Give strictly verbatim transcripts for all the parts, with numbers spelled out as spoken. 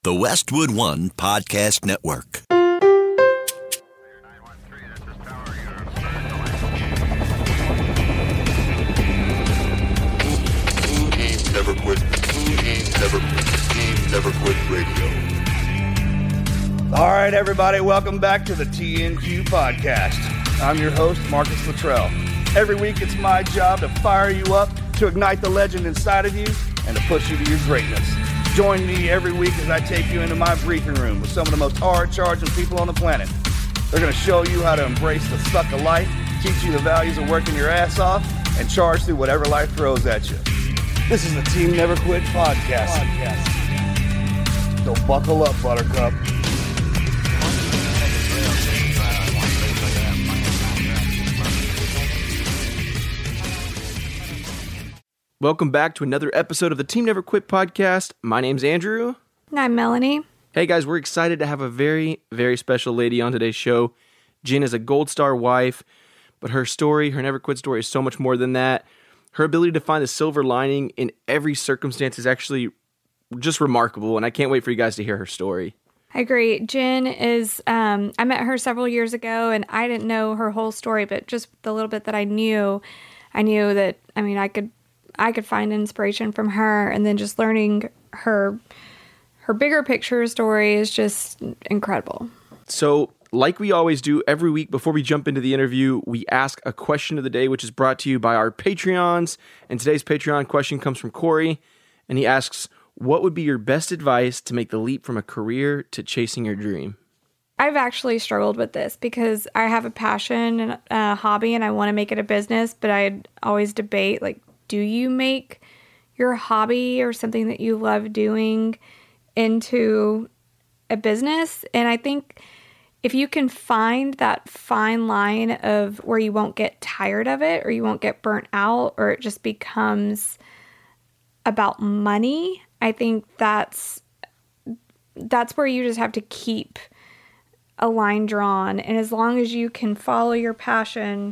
the Westwood One Podcast Network. Team Never Quit. Team Never Quit. Team Never Quit Radio. All right, everybody, welcome back to the T N Q Podcast. I'm your host, Marcus Luttrell. Every week, it's my job to fire you up, to ignite the legend inside of you, and to push you to your greatness. Join me every week as I take you into my briefing room with some of the most hard-charging people on the planet. They're going to show you how to embrace the suck of life, teach you the values of working your ass off, and charge through whatever life throws at you. This is the Team Never Quit Podcast. Podcast. So buckle up, Buttercup. Welcome back to another episode of the Team Never Quit podcast. My name's Andrew. And I'm Melanie. Hey guys, we're excited to have a very, very special lady on today's show. Jen is a Gold Star wife, but her story, her Never Quit story, is so much more than that. Her ability to find the silver lining in every circumstance is actually just remarkable, and I can't wait for you guys to hear her story. I agree. Jen is, um, I met her several years ago, and I didn't know her whole story, but just the little bit that I knew, I knew that, I mean, I could I could find inspiration from her, and then just learning her her bigger picture story is just incredible. So, like we always do every week before we jump into the interview, we ask a question of the day, which is brought to you by our Patreons. And today's Patreon question comes from Corey, and he asks, what would be your best advice to make the leap from a career to chasing your dream? I've actually struggled with this because I have a passion and a hobby, and I want to make it a business, but I always debate, like, do you make your hobby or something that you love doing into a business? And I think if you can find that fine line of where you won't get tired of it or you won't get burnt out or it just becomes about money, I think that's that's where you just have to keep a line drawn. And as long as you can follow your passion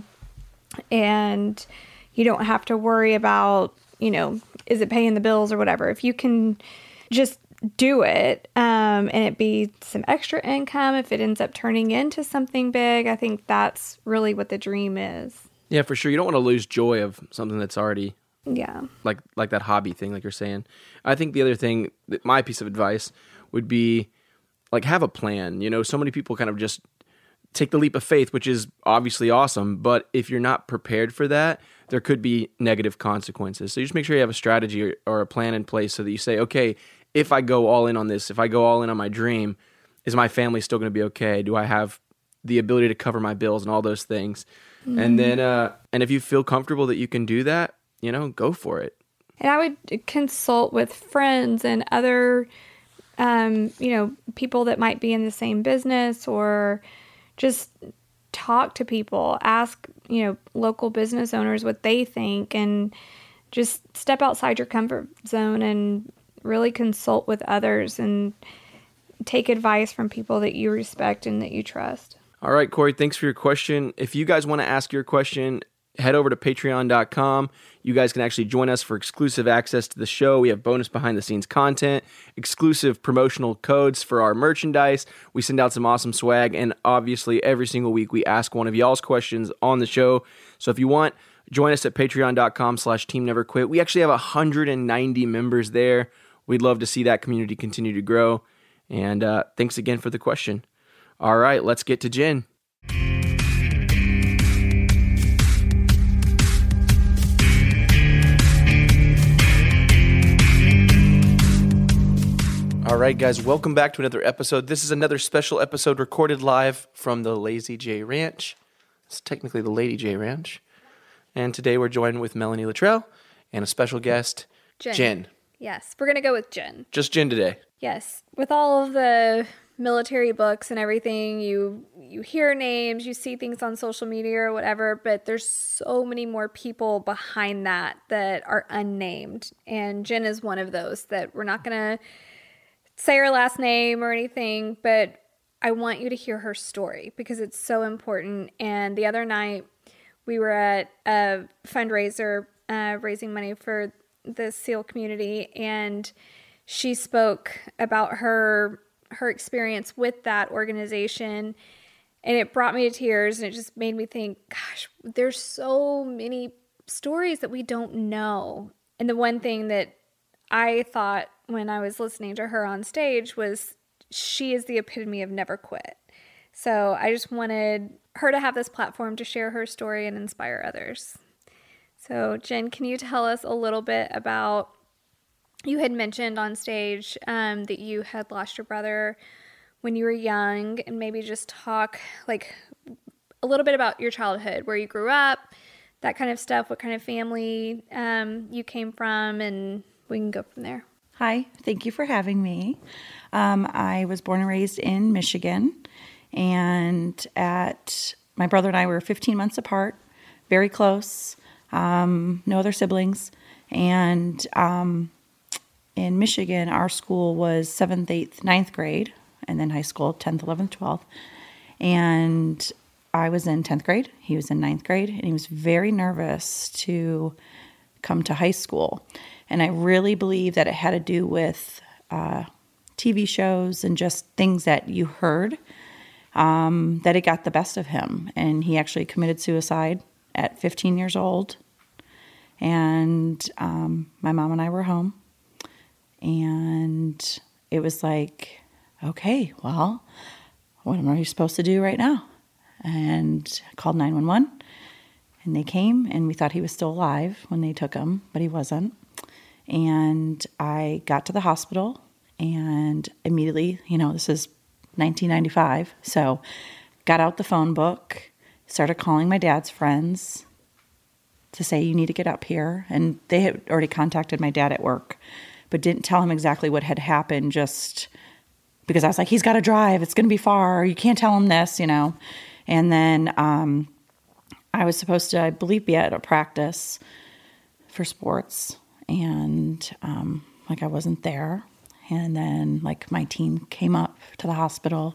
and you don't have to worry about, you know, is it paying the bills or whatever. If you can just do it um, and it be some extra income, if it ends up turning into something big, I think that's really what the dream is. Yeah, for sure. You don't want to lose joy of something that's already yeah, like like that hobby thing, like you're saying. I think the other thing, that my piece of advice would be, like, have a plan. You know, so many people kind of just take the leap of faith, which is obviously awesome, but if you're not prepared for that, there could be negative consequences. So you just make sure you have a strategy or, or a plan in place so that you say, okay, if I go all in on this, if I go all in on my dream, is my family still going to be okay? Do I have the ability to cover my bills and all those things? Mm-hmm. And then, uh, and if you feel comfortable that you can do that, you know, go for it. And I would consult with friends and other, um, you know, people that might be in the same business, or just talk to people, ask, you know, local business owners what they think, and just step outside your comfort zone and really consult with others and take advice from people that you respect and that you trust. All right, Corey, thanks for your question. If you guys want to ask your question, head over to patreon dot com. You guys can actually join us for exclusive access to the show. We have bonus behind-the-scenes content, exclusive promotional codes for our merchandise. We send out some awesome swag, and obviously every single week we ask one of y'all's questions on the show. So if you want, join us at patreon dot com slash team never quit. We actually have one hundred ninety members there. We'd love to see that community continue to grow. And uh, thanks again for the question. All right, let's get to Jen. All right, guys, welcome back to another episode. This is another special episode recorded live from the Lazy J Ranch. It's technically the Lady J Ranch. And today we're joined with Melanie Luttrell and a special guest, Jen. Jen. Yes, we're going to go with Jen. Just Jen today. Yes. With all of the military books and everything, you you hear names, you see things on social media or whatever, but there's so many more people behind that that are unnamed. And Jen is one of those that we're not going to say her last name or anything, but I want you to hear her story because it's so important. And the other night we were at a fundraiser uh, raising money for the SEAL community, and she spoke about her her experience with that organization, and it brought me to tears, and it just made me think, gosh, there's so many stories that we don't know. And the one thing that I thought when I was listening to her on stage was she is the epitome of never quit. So I just wanted her to have this platform to share her story and inspire others. So Jen, can you tell us a little bit about, you had mentioned on stage um, that you had lost your brother when you were young, and maybe just talk like a little bit about your childhood, where you grew up, that kind of stuff, what kind of family um, you came from, and we can go from there. Hi, thank you for having me. Um, I was born and raised in Michigan, and at my brother and I were fifteen months apart, very close, um, no other siblings, and um, in Michigan, our school was seventh, eighth, ninth grade, and then high school, tenth, eleventh, twelfth, and I was in tenth grade, he was in ninth grade, and he was very nervous to come to high school. And I really believe that it had to do with uh, T V shows and just things that you heard, um, that it got the best of him. And he actually committed suicide at fifteen years old. And um, my mom and I were home. And it was like, okay, well, what am I supposed to do right now? And I called nine one one. And they came, and we thought he was still alive when they took him, but he wasn't. And I got to the hospital, and immediately, you know, this is nineteen ninety-five, so got out the phone book, started calling my dad's friends to say, you need to get up here. And they had already contacted my dad at work, but didn't tell him exactly what had happened, just because I was like, he's got to drive. It's going to be far. You can't tell him this, you know. And then um, I was supposed to, I believe, be at a practice for sports. And, um, like, I wasn't there. And then, like, my team came up to the hospital.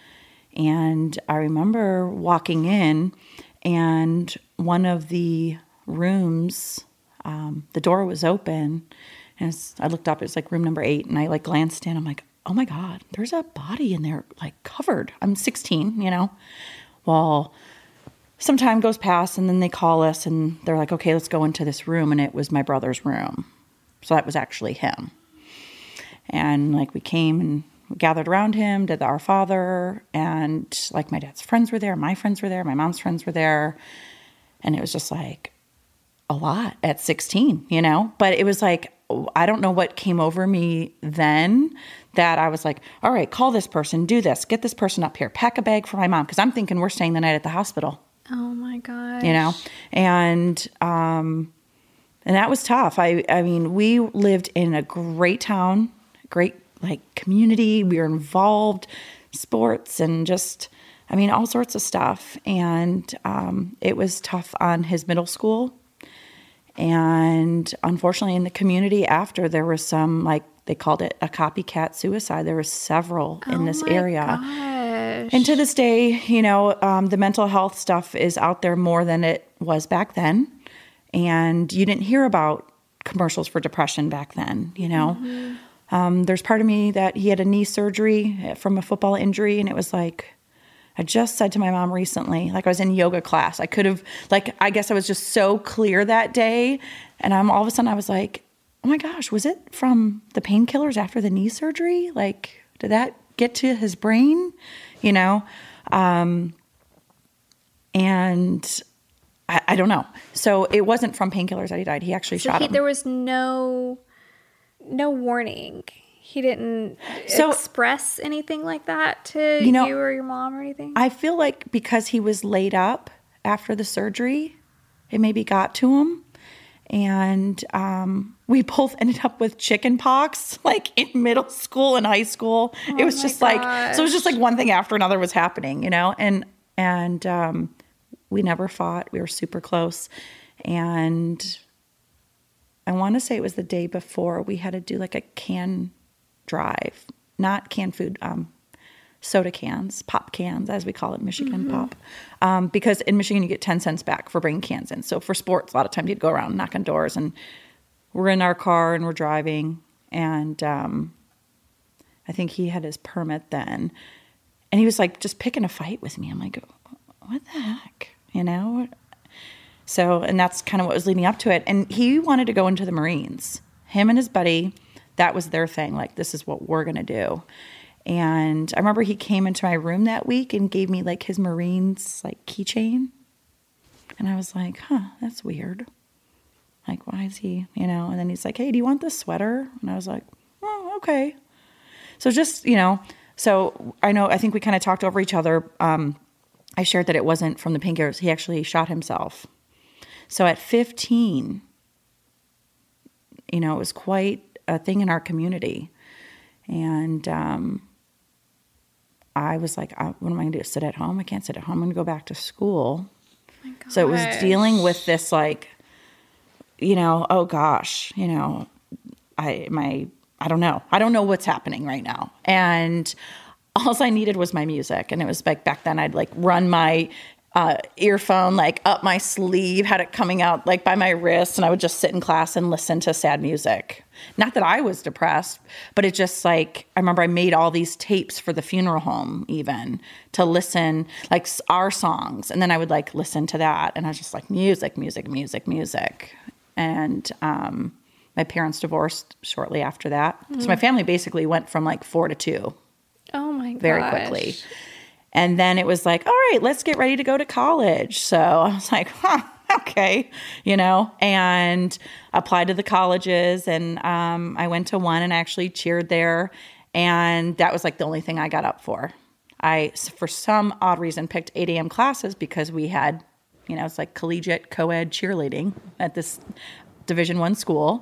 And I remember walking in, and one of the rooms, um, the door was open. And as I looked up, it was, like, room number eight. And I, like, glanced in. I'm like, oh, my God, there's a body in there, like, covered. I'm sixteen, you know. Well, some time goes past, and then they call us, and they're like, okay, let's go into this room. And it was my brother's room. So that was actually him. And, like, we came and we gathered around him, did the Our Father, and, like, my dad's friends were there, my friends were there, my mom's friends were there. And it was just, like, a lot at sixteen, you know? But it was, like, I don't know what came over me then that I was like, all right, call this person, do this, get this person up here, pack a bag for my mom, because I'm thinking we're staying the night at the hospital. Oh my gosh. You know, and, um, and that was tough. I, I mean, we lived in a great town, great like community. We were involved, sports and just, I mean, all sorts of stuff. And, um, it was tough on his middle school. And unfortunately in the community after, there was some, like, they called it a copycat suicide. There were several in oh this my area. Gosh. And to this day, you know, um, the mental health stuff is out there more than it was back then. And you didn't hear about commercials for depression back then, you know. Mm-hmm. Um, there's part of me that he had a knee surgery from a football injury. And it was like, I just said to my mom recently, like I was in yoga class. I could have, like, I guess I was just so clear that day. And I'm all of a sudden I was like, oh my gosh, was it from the painkillers after the knee surgery? Like, did that get to his brain? You know? Um, and I, I don't know. So it wasn't from painkillers that he died. He actually so shot he, him. There was no, no warning. He didn't so, express anything like that to you, know, you or your mom or anything? I feel like because he was laid up after the surgery, it maybe got to him. And um, we both ended up with chicken pox, like in middle school and high school. Oh it was just gosh. like, so it was just like one thing after another was happening, you know? And, and um, we never fought. We were super close. And I want to say it was the day before we had to do like a can drive, not canned food, um, soda cans, pop cans, as we call it, Michigan mm-hmm. pop. Um, because in Michigan, you get ten cents back for bringing cans in. So for sports, a lot of times you'd go around, knock on doors, and we're in our car and we're driving. And um, I think he had his permit then. And he was like just picking a fight with me. I'm like, what the heck? You know? So, and that's kind of what was leading up to it. And he wanted to go into the Marines. Him and his buddy, that was their thing. Like, this is what we're going to do. And I remember he came into my room that week and gave me like his Marines like keychain. And I was like, huh, that's weird. Like, why is he, you know? And then he's like, hey, do you want this sweater? And I was like, oh, okay. So just, you know, so I know, I think we kind of talked over each other. Um, I shared that it wasn't from the painkillers. He actually shot himself. So at fifteen, you know, it was quite a thing in our community. And um, I was like, what am I going to do? Sit at home? I can't sit at home. I'm going to go back to school. Oh so it was dealing with this, like, you know, oh gosh, you know, I, my, I don't know. I don't know what's happening right now. And all I needed was my music. And it was like, back then I'd like run my uh, earphone, like up my sleeve, had it coming out like by my wrist. And I would just sit in class and listen to sad music. Not that I was depressed, but it just like, I remember I made all these tapes for the funeral home even to listen, like our songs. And then I would like listen to that. And I was just like, music, music, music, music. And, um, my parents divorced shortly after that. Mm. So my family basically went from like four to two. Oh my gosh. Very quickly. And then it was like, all right, let's get ready to go to college. So I was like, huh, okay, you know, and applied to the colleges. And um, I went to one and actually cheered there. And that was like the only thing I got up for. I, for some odd reason, picked eight a.m. classes because we had, you know, it's like collegiate co-ed cheerleading at this Division One school.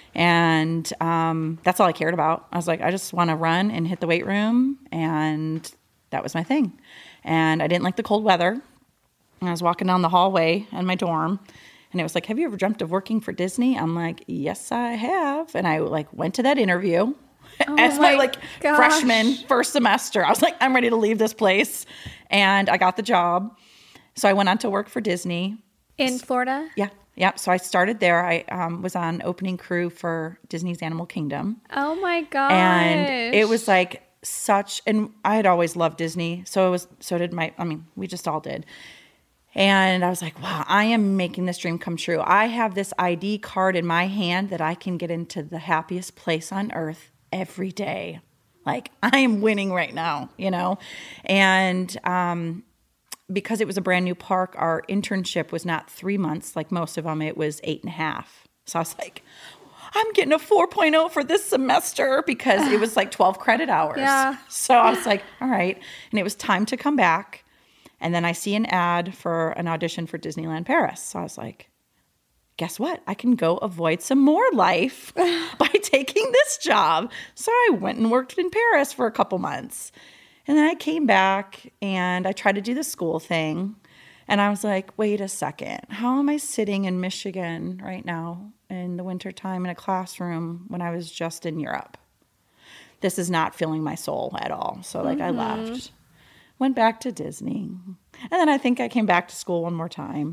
And um, that's all I cared about. I was like, I just want to run and hit the weight room. And that was my thing. And I didn't like the cold weather. And I was walking down the hallway in my dorm. And it was like, have you ever dreamt of working for Disney? I'm like, yes, I have. And I like went to that interview oh as my, my like gosh. freshman first semester. I was like, I'm ready to leave this place. And I got the job. So I went on to work for Disney. In Florida? Yeah. Yeah, so I started there. I um, was on opening crew for Disney's Animal Kingdom. Oh my gosh. And it was like such, and I had always loved Disney. So it was, so did my, I mean, we just all did. And I was like, wow, I am making this dream come true. I have this I D card in my hand that I can get into the happiest place on earth every day. Like, I am winning right now, you know? And, um, because it was a brand new park, our internship was not three months like most of them. It was eight and a half. So I was like, I'm getting a four point oh for this semester because it was like twelve credit hours. Yeah. So I was like, all right. And it was time to come back. And then I see an ad for an audition for Disneyland Paris. So I was like, guess what? I can go avoid some more life by taking this job. So I went and worked in Paris for a couple months. And then I came back and I tried to do the school thing. And I was like, wait a second. How am I sitting in Michigan right now in the wintertime in a classroom when I was just in Europe? This is not filling my soul at all. So like mm-hmm. I left, went back to Disney. And then I think I came back to school one more time.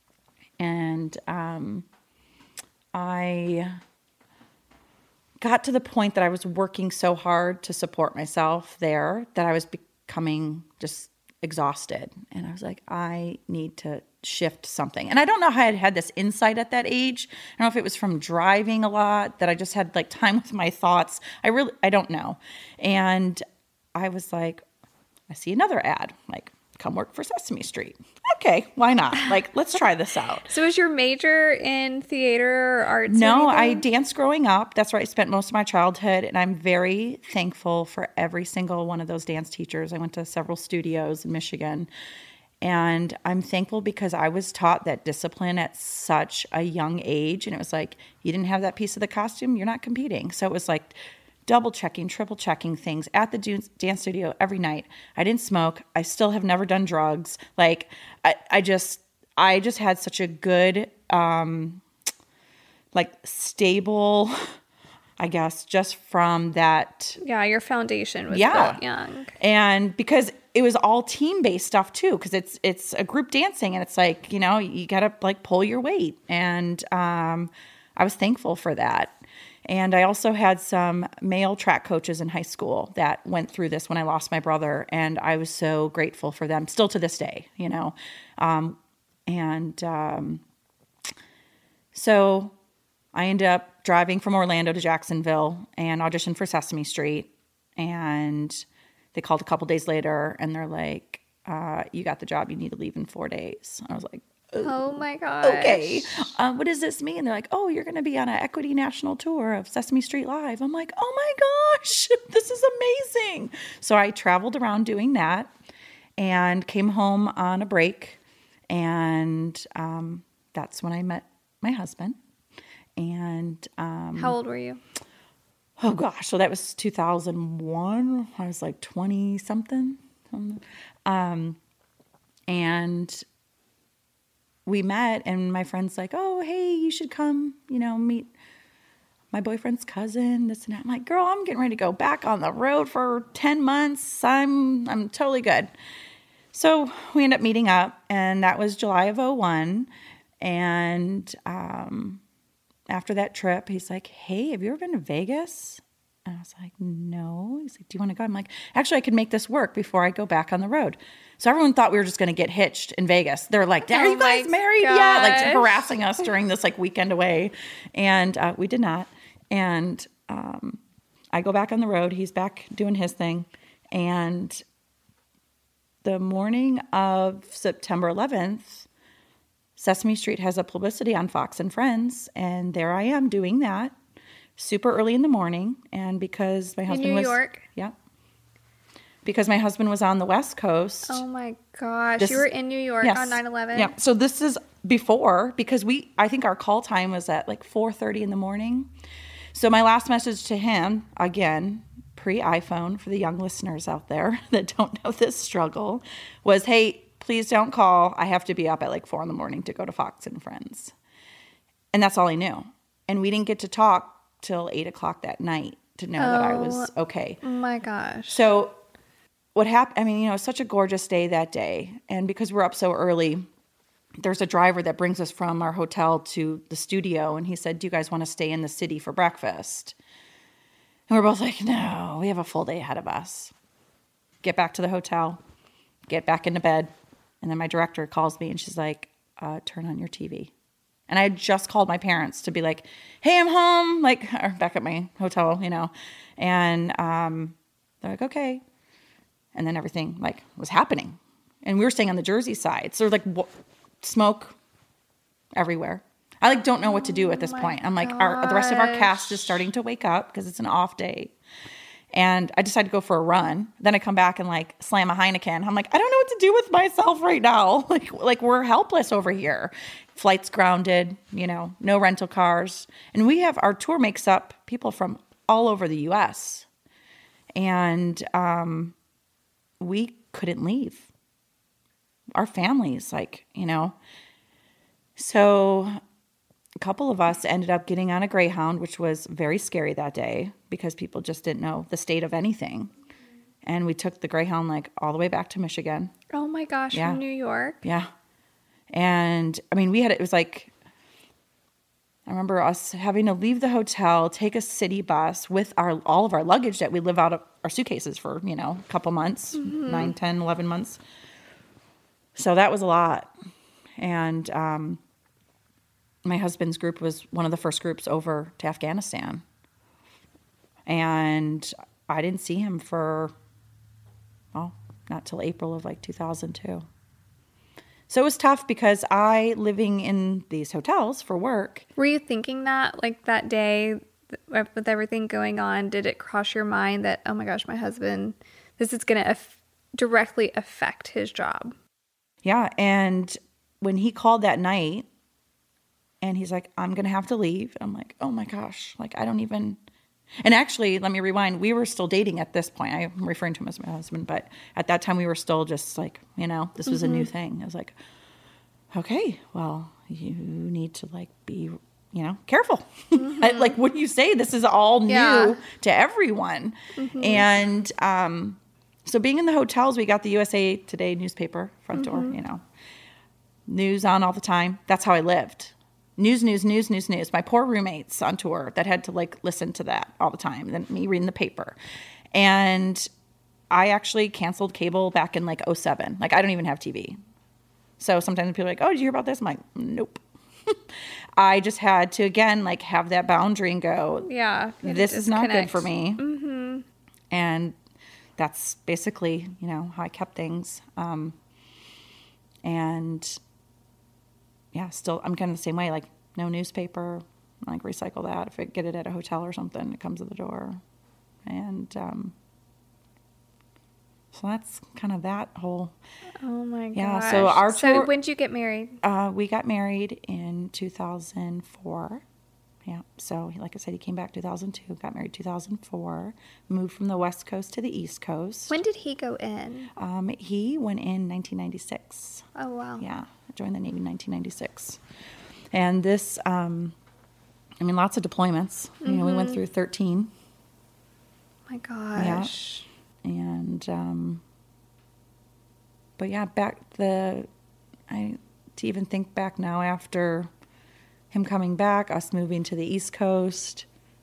And um, I got to the point that I was working so hard to support myself there that I was becoming just exhausted. And I was like, I need to shift something. And I don't know how I had had this insight at that age. I don't know if it was from driving a lot, that I just had like time with my thoughts. I really, I don't know. And I was like, I see another ad, like, come work for Sesame Street. Okay, why not? Like, let's try this out. So is your major in theater or arts? No, or I danced growing up. That's where I spent most of my childhood. And I'm very thankful for every single one of those dance teachers. I went to several studios in Michigan. And I'm thankful because I was taught that discipline at such a young age. And it was like, you didn't have that piece of the costume, you're not competing. So it was like double checking, triple checking things at the dance studio every night. I didn't smoke. I still have never done drugs. Like I, I just, I just had such a good, um, like stable, I guess, just from that. Yeah. Your foundation was yeah. built young. And because it was all team-based stuff too, because it's, it's a group dancing and it's like, you know, you got to like pull your weight. And, um, I was thankful for that. And I also had some male track coaches in high school that went through this when I lost my brother. And I was so grateful for them, still to this day, you know. Um, and um, so I ended up driving from Orlando to Jacksonville and auditioned for Sesame Street. And they called a couple days later and they're like, uh, you got the job. You need to leave in four days. I was like, Oh my gosh. okay, uh, what does this mean? They're like, oh, you're going to be on an Equity National Tour of Sesame Street Live. I'm like, oh my gosh, this is amazing. So I traveled around doing that and came home on a break. And um, that's when I met my husband. And um, how old were you? Oh gosh, so that was two thousand one. I was like twenty something. Um, and we met and my friend's like, oh, hey, you should come, you know, meet my boyfriend's cousin, this and that. I'm like, girl, I'm getting ready to go back on the road for ten months. I'm, I'm totally good. So we ended up meeting up and that was July of oh one. And, um, after that trip, he's like, hey, have you ever been to Vegas? And I was like, no. He's like, do you want to go? I'm like, actually, I could make this work before I go back on the road. So everyone thought we were just going to get hitched in Vegas. They're like, are Oh you guys my married yet? Like gosh. harassing us during this like weekend away. And uh, we did not. And um, I go back on the road. He's back doing his thing. And the morning of September eleventh, Sesame Street has a publicity on Fox and Friends. And there I am doing that super early in the morning. And because my husband New was... York? Yeah. Because my husband was on the West Coast. Oh my gosh. This- you were in New York Yes. on nine eleven? Yeah. So this is before, because we, I think our call time was at like four thirty in the morning. So my last message to him, again, pre-iPhone for the young listeners out there that don't know this struggle, was, hey, please don't call. I have to be up at like four in the morning to go to Fox and Friends. And that's all I knew. And we didn't get to talk till eight o'clock that night to know that I was okay. Oh my gosh. So what happened, I mean, you know, it's such a gorgeous day that day. And because we're up so early, there's a driver that brings us from our hotel to the studio. And he said, do you guys want to stay in the city for breakfast? And we're both like, no, we have a full day ahead of us. Get back to the hotel, get back into bed. And then my director calls me and she's like, uh, turn on your T V. And I had just called my parents to be like, hey, I'm home, like, or back at my hotel, you know. And um, they're like, okay. And then everything, like, was happening. And we were staying on the Jersey side. So, like, w- smoke everywhere. I, like, don't know what to do at this Oh my point. I'm like, our, the rest of our cast is gosh. starting to wake up because it's an off day. And I decided to go for a run. Then I come back and, like, slam a Heineken. I'm like, I don't know what to do with myself right now. Like, like we're helpless over here. Flights grounded, you know, no rental cars. And we have, our tour makes up people from all over the U S. And um, we couldn't leave. Our families, like, you know. So a couple of us ended up getting on a Greyhound, which was very scary that day because people just didn't know the state of anything. And we took the Greyhound, like, all the way back to Michigan. Oh my gosh, Yeah. from New York? Yeah. And I mean, we had, it was like, I remember us having to leave the hotel, take a city bus with our, all of our luggage that we live out of our suitcases for, you know, a couple months, Mm-hmm. nine, ten, eleven months. So that was a lot. And um, my husband's group was one of the first groups over to Afghanistan. And I didn't see him for, well, not till April of like two thousand two. So it was tough because I, living in these hotels for work. Were you thinking that, like, that day th- with everything going on, did it cross your mind that, oh my gosh, my husband, this is going to af- directly affect his job? Yeah. And when he called that night and he's like, I'm going to have to leave. I'm like, oh my gosh, like, I don't even. And actually, let me rewind. We were still dating at this point. I'm referring to him as my husband, but at that time we were still just like, you know, this was mm-hmm. a new thing. I was like, okay, well, you need to like be, you know, careful. Mm-hmm. I, like, what do you say? This is all new yeah. to everyone. Mm-hmm. And um, so being in the hotels, we got the U S A Today newspaper front mm-hmm. door, you know, news on all the time. That's how I lived. news, news, news, news, news. My poor roommates on tour that had to like listen to that all the time. Then me reading the paper. And I actually canceled cable back in like oh seven. Like I don't even have T V. So sometimes people are like, oh, did you hear about this? I'm like, nope. I just had to, again, like have that boundary and go, yeah, this is not good for me. Mm-hmm. And that's basically, you know, how I kept things. Um, and yeah, still, I'm kind of the same way, like no newspaper, like recycle that. If I get it at a hotel or something, it comes to the door. And um, so that's kind of that whole. Oh my gosh. Yeah, so our So tour, when did you get married? uh, we got married in two thousand four. Yeah, so like I said, he came back two thousand two, got married two thousand four, moved from the West Coast to the East Coast. When did he go in? Um, he went in nineteen ninety-six. Oh, wow. Yeah, joined the Navy in nineteen ninety-six. And this, um, I mean, lots of deployments. You know, we went through thirteen. My gosh. Yeah. And, um, but yeah, back the, I, to even think back now after him coming back, us moving to the East Coast,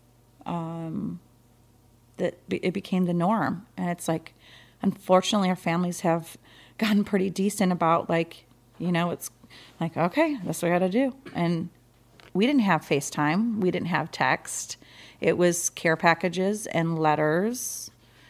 um, that it became the norm. And it's like, unfortunately, our families have gotten pretty decent about like, you know, it's like, okay, that's what we got to do. And we didn't have FaceTime. We didn't have text. It was care packages and letters.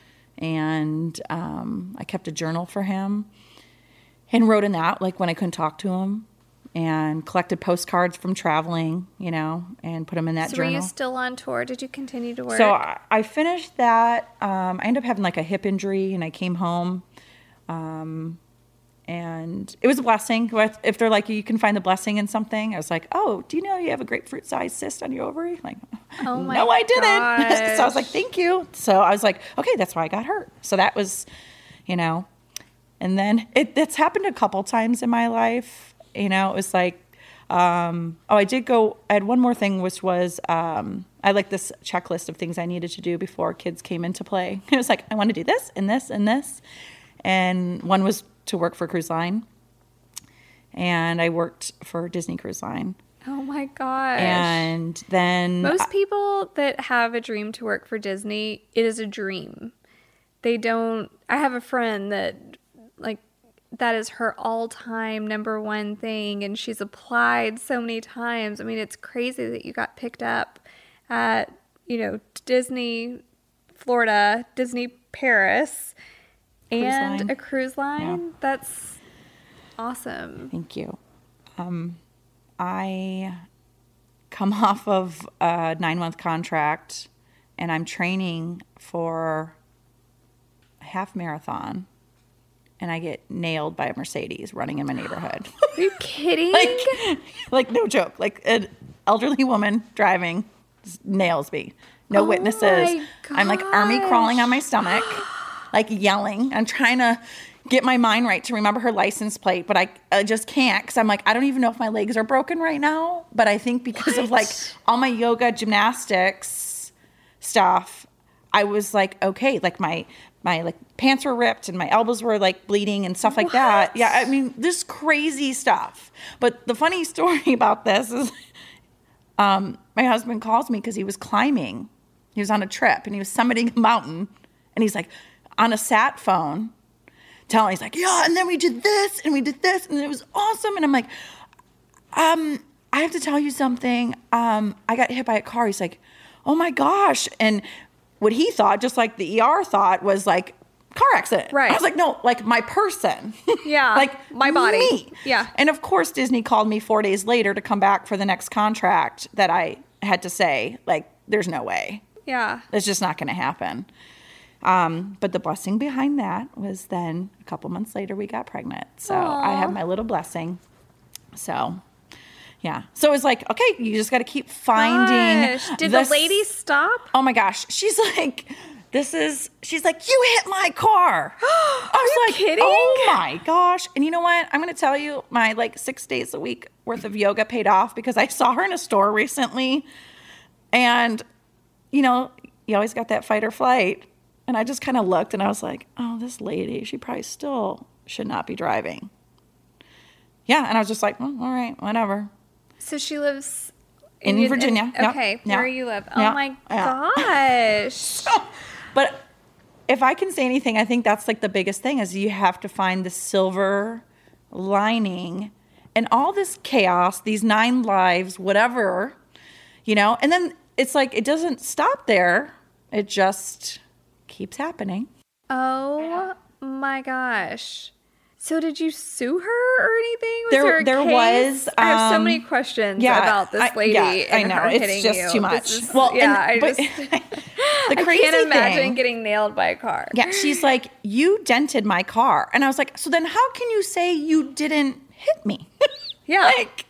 And um, I kept a journal for him and wrote in that, like when I couldn't talk to him, and collected postcards from traveling, you know, and put them in that So journal. were you still on tour? Did you continue to work? So I, I finished that. Um, I ended up having like a hip injury, and I came home. Um, and it was a blessing. If they're like, you can find the blessing in something, I was like, oh, do you know you have a grapefruit-sized cyst on your ovary? Like, Oh my no, I didn't. So I was like, gosh. thank you. So I was like, okay, that's why I got hurt. So that was, you know, and then it, it's happened a couple times in my life. You know, it was like, um, oh, I did go, I had one more thing, which was, um, I like this checklist of things I needed to do before kids came into play. It was like, I want to do this and this and this. And one was to work for Cruise Line. And I worked for Disney Cruise Line. Oh my gosh. And then Most people that have a dream to work for Disney, it is a dream. They don't, I have a friend that like, that is her all-time number one thing, and she's applied so many times. I mean, it's crazy that you got picked up at, you know, Disney Florida, Disney Paris, and line. a cruise line. Yeah. That's awesome. Thank you. Um, I come off of a nine-month contract, and I'm training for a half marathon, and I get nailed by a Mercedes running in my neighborhood. Are you kidding? like, like no joke. Like an elderly woman driving just nails me. No Oh witnesses. my I'm like army crawling on my stomach, like yelling. I'm trying to get my mind right to remember her license plate, but I, I just can't because I'm like, I don't even know if my legs are broken right now. But I think because of like all my yoga gymnastics stuff, I was like, okay, like my my like pants were ripped and my elbows were like bleeding and stuff like What? that. Yeah, I mean, this crazy stuff. But the funny story about this is um, my husband calls me because he was climbing. He was on a trip and he was summiting a mountain, and he's like on a sat phone telling, he's like, yeah, and then we did this and we did this and it was awesome. And I'm like, um, I have to tell you something. Um, I got hit by a car. He's like, oh my gosh. And what he thought, just like the E R thought, was like car accident. Right. I was like, no, like my person. Yeah, like my body. me. Yeah. And of course, Disney called me four days later to come back for the next contract that I had to say, like, there's no way. Yeah. It's just not going to happen. Um, but the blessing behind that was then a couple months later, we got pregnant. So Aw. I have my little blessing. So, yeah. So it was like, okay, you just got to keep finding. Gosh. Did this- the lady stop? Oh my gosh. She's like, this is, she's like, you hit my car. I was you like, kidding? oh my gosh. And you know what? I'm going to tell you, my like six days a week worth of yoga paid off because I saw her in a store recently. And, you know, you always got that fight or flight. And I just kind of looked and I was like, oh, this lady, she probably still should not be driving. Yeah. And I was just like, well, all right, whatever. So she lives in, in Virginia. In, yep. okay, yep. where you live. Oh Yep. my Yeah. gosh. But if I can say anything, I think that's like the biggest thing is you have to find the silver lining in all this chaos, these nine lives, whatever, you know, and then it's like it doesn't stop there. It just keeps happening. Oh my gosh. So did you sue her or anything? Was There- there, a there case? was, I have so um, many questions yeah, about this I- lady. yeah, I and know. her It's hitting just you. too much. This is- Well, yeah, and- I but- just The I crazy can't imagine thing, getting nailed by a car. yeah, she's like, you dented my car, and I was like, so then how can you say you didn't hit me? Yeah. like.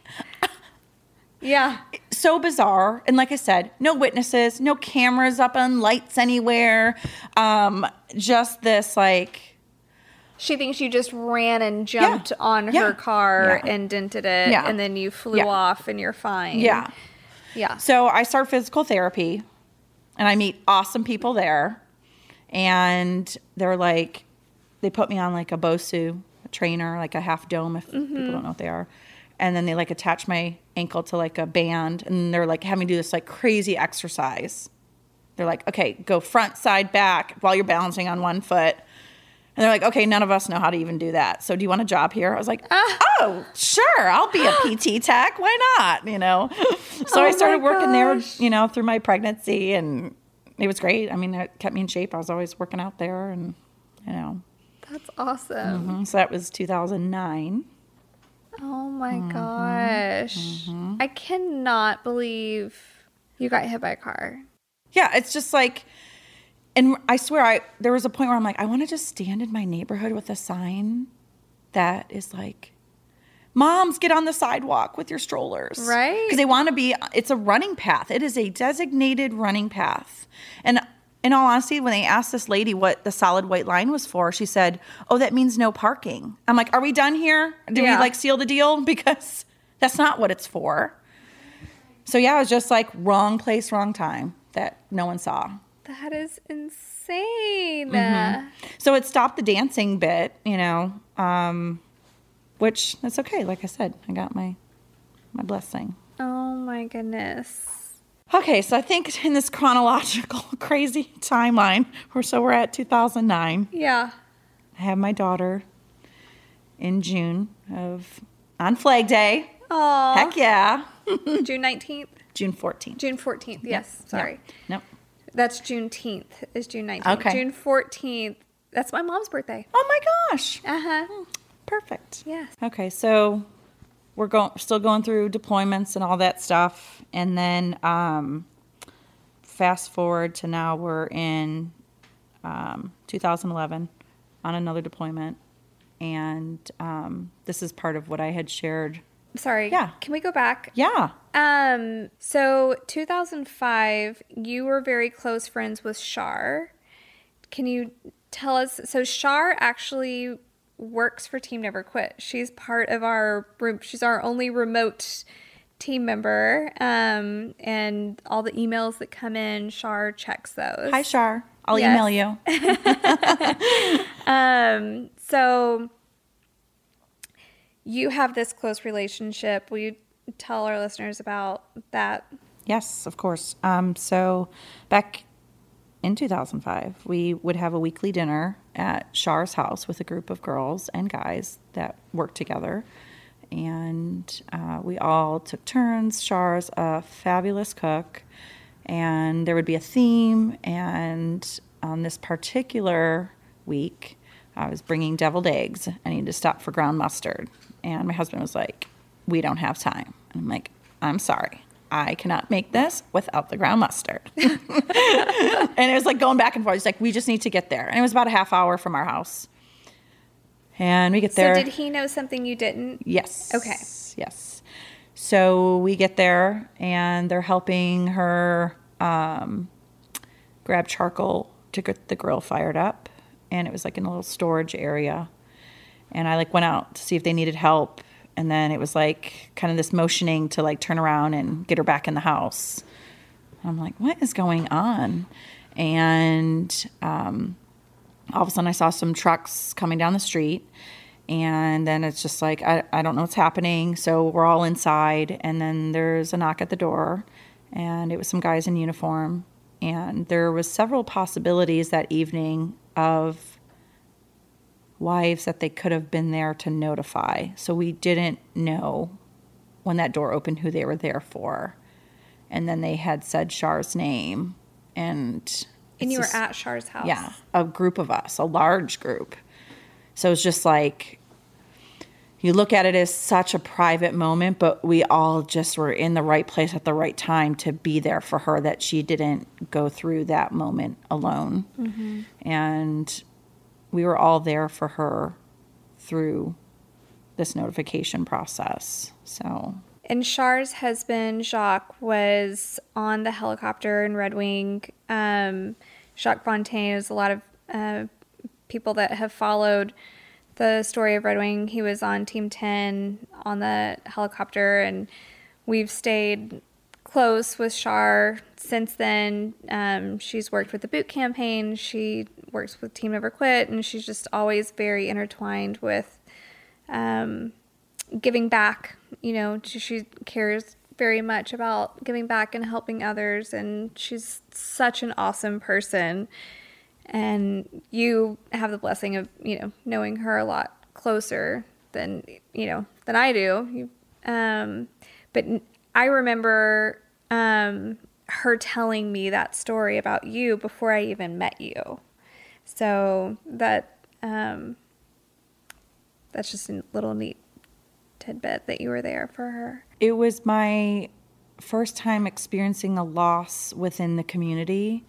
Yeah. So bizarre. And like I said, no witnesses, no cameras up on lights anywhere. Um, just this like, She thinks you just ran and jumped Yeah. on Yeah. her car Yeah. and dented it, Yeah. and then you flew Yeah. off and you're fine. yeah. Yeah. So I start physical therapy and I meet awesome people there. And they're like, they put me on like a BOSU a trainer, like a half dome, if Mm-hmm. people don't know what they are. And then they like attach my ankle to like a band and they're like having me do this like crazy exercise. They're like, okay, go front, side, back while you're balancing on one foot. And they're like, okay, none of us know how to even do that. So do you want a job here? I was like, oh, sure. I'll be a P T tech. Why not? You know? So Oh I started my working there, gosh. you know, through my pregnancy and it was great. I mean, it kept me in shape. I was always working out there and, you know, That's awesome. so that was two thousand nine. Oh my Mm-hmm. gosh. I cannot believe you got hit by a car. Yeah, it's just like, and I swear, I there was a point where I'm like, I want to just stand in my neighborhood with a sign that is like, moms, get on the sidewalk with your strollers. Right. Because they want to be, it's a running path. It is a designated running path. And in all honesty, when they asked this lady what the solid white line was for, she said, oh, that means no parking. I'm like, are we done here? Did Yeah. we like seal the deal? Because that's not what it's for. So yeah, it was just like wrong place, wrong time that no one saw. That is insane. Mm-hmm. So it stopped the dancing bit, you know, um, which that's okay. Like I said, I got my my blessing. Oh my goodness. Okay, so I think in this chronological crazy timeline, or so we're at two thousand nine. Yeah. I have my daughter in June of on Flag Day. Oh. Heck yeah, June nineteenth? June fourteenth. June fourteenth. Yes. Sorry. Nope. That's Juneteenth is June nineteenth. Okay. June fourteenth. That's my mom's birthday. Oh my gosh. Uh-huh. Perfect. Yes. Okay, so we're going still going through deployments and all that stuff, and then um, fast forward to now we're in um, two thousand eleven on another deployment, and um, this is part of what I had shared. Sorry. Yeah. Can we go back? Yeah, Um, so two thousand five, you were very close friends with Shar. Can you tell us? So Shar actually works for Team Never Quit. She's part of our, she's our only remote team member. Um, and all the emails that come in, Shar checks those. hi Shar, I'll Yes. email you. Um, so you have this close relationship. Will you tell our listeners about that? Yes, of course. Um, so back in two thousand five, we would have a weekly dinner at Shar's house with a group of girls and guys that worked together. And uh, we all took turns. Shar's a fabulous cook. And there would be a theme. And on this particular week, I was bringing deviled eggs. I needed to stop for ground mustard. And my husband was like, we don't have time. And I'm like, I'm sorry. I cannot make this without the ground mustard. And it was like going back and forth. He's like, we just need to get there. And it was about a half hour from our house. And we get there. So did he know something you didn't? Yes. Okay. Yes. So we get there and they're helping her um, grab charcoal to get the grill fired up. And it was like in a little storage area. And I like went out to see if they needed help. And then it was like kind of this motioning to like turn around and get her back in the house. I'm like, what is going on? And um, all of a sudden I saw some trucks coming down the street. And then it's just like, I, I don't know what's happening. So we're all inside. And then there's a knock at the door. And it was some guys in uniform. And there was several possibilities that evening of wives that they could have been there to notify. So we didn't know when that door opened who they were there for. And then they had said Char's name. And And you were just, at Char's house. yeah, a group of us, a large group. So it's just like, you look at it as such a private moment, but we all just were in the right place at the right time to be there for her, that she didn't go through that moment alone. Mm-hmm. And we were all there for her through this notification process. So, And Char's husband, Jacques, was on the helicopter in Red Wing. Um, Jacques Fontaine is a lot of uh, people that have followed the story of Red Wing. He was on Team ten on the helicopter, and we've stayed close with Char since then. Um, she's worked with the boot campaign. She works with Team Never Quit, and she's just always very intertwined with um, giving back. You know, she cares very much about giving back and helping others, and she's such an awesome person. And you have the blessing of, you know, knowing her a lot closer than, you know, than I do. You, um, but I remember um, her telling me that story about you before I even met you. So that um, that's just a little neat tidbit that you were there for her. it was my first time experiencing a loss within the community.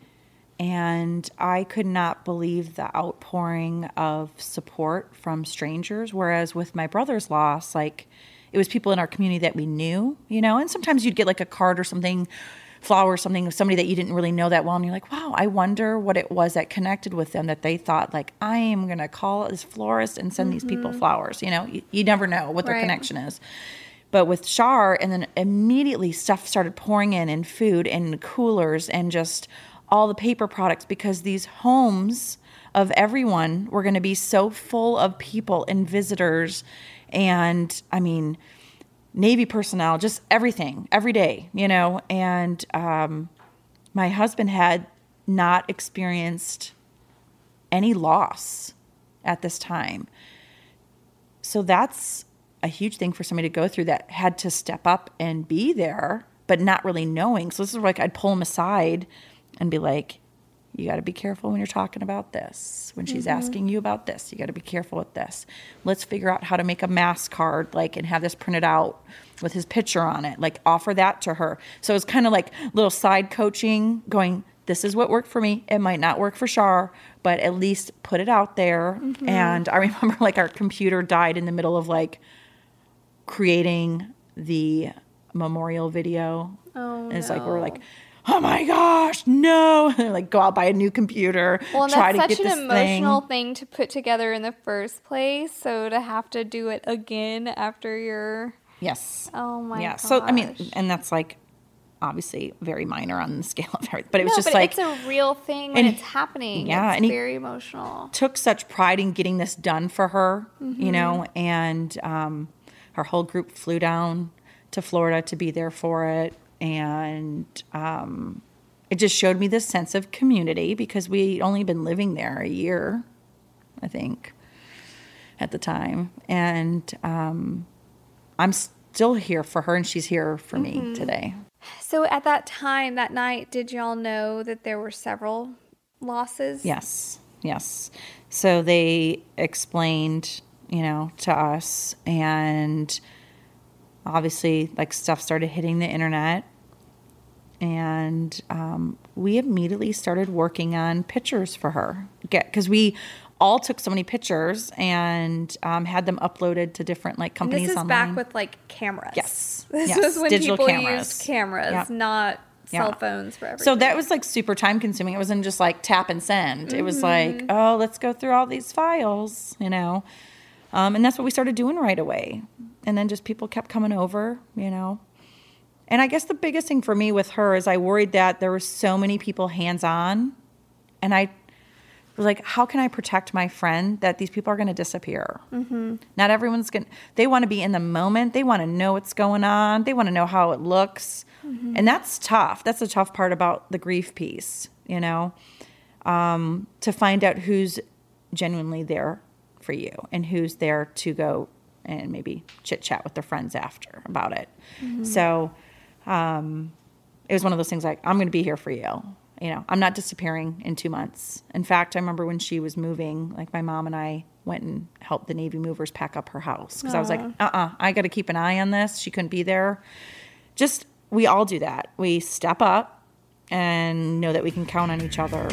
And I could not believe the outpouring of support from strangers. Whereas with my brother's loss, like, it was people in our community that we knew, you know, and sometimes you'd get like a card or something, flower or something, somebody that you didn't really know that well. And you're like, wow, I wonder what it was that connected with them, that they thought, like, I am going to call this florist and send mm-hmm. these people flowers. You know, you, you never know what their right. connection is. But with Char, and then immediately stuff started pouring in, and food and coolers and just all the paper products, because these homes of everyone were going to be so full of people and visitors. And I mean, Navy personnel, just everything, every day, you know. And um, my husband had not experienced any loss at this time. So that's a huge thing for somebody to go through, that had to step up and be there, but not really knowing. So this is like, I'd pull him aside and be like, you got to be careful when you're talking about this. When she's mm-hmm. asking you about this, you got to be careful with this. Let's figure out how to make a mass card, like, and have this printed out with his picture on it. Like, offer that to her. So it's kind of like little side coaching, going, this is what worked for me. It might not work for Char, but at least put it out there. Mm-hmm. And I remember, like, our computer died in the middle of, like, creating the memorial video. Oh, and it's no. like, we're like, oh my gosh, no. Like, go out, buy a new computer, well, and try that's to such get an this emotional thing. thing to put together in the first place. So to have to do it again after your Yes. oh my yeah. gosh. So, I mean, and that's like obviously very minor on the scale of everything. But it was no, just but like, it's a real thing when and- it's happening. yeah, It's and he- very emotional. took such pride in getting this done for her, Mm-hmm. you know, and um, her whole group flew down to Florida to be there for it. And um, it just showed me this sense of community, because we'd only been living there a year, I think, at the time. And um, I'm still here for her, and she's here for Mm-hmm. me today. So at that time, that night, did y'all know that there were several losses? Yes, yes. So they explained, you know, to us, and obviously, like, stuff started hitting the internet, and um, we immediately started working on pictures for her. Get because we all took so many pictures and um, had them uploaded to different, like, And companies this is online. back with, like, cameras. Yes. This Yes. was when Digital people cameras. used cameras, Yep. not Yeah. cell phones for everything. So that was, like, super time consuming. It wasn't just like tap and send. It was like, oh, let's go through all these files, you know. Um, and that's what we started doing right away. And then just people kept coming over, you know. And I guess the biggest thing for me with her is I worried that there were so many people hands-on. And I was like, how can I protect my friend that these people are going to disappear? Mm-hmm. Not everyone's going to, they want to be in the moment. They want to know what's going on. They want to know how it looks. Mm-hmm. And that's tough. That's the tough part about the grief piece, you know, um, to find out who's genuinely there for you and who's there to go and maybe chit chat with their friends after about it. Mm-hmm. So um, it was one of those things like, I'm going to be here for you. You know, I'm not disappearing in two months. In fact, I remember when she was moving, like my mom and I went and helped the Navy movers pack up her house. Because I was like, uh-uh, I got to keep an eye on this. She couldn't be there. Just, we all do that. We step up and know that we can count on each other.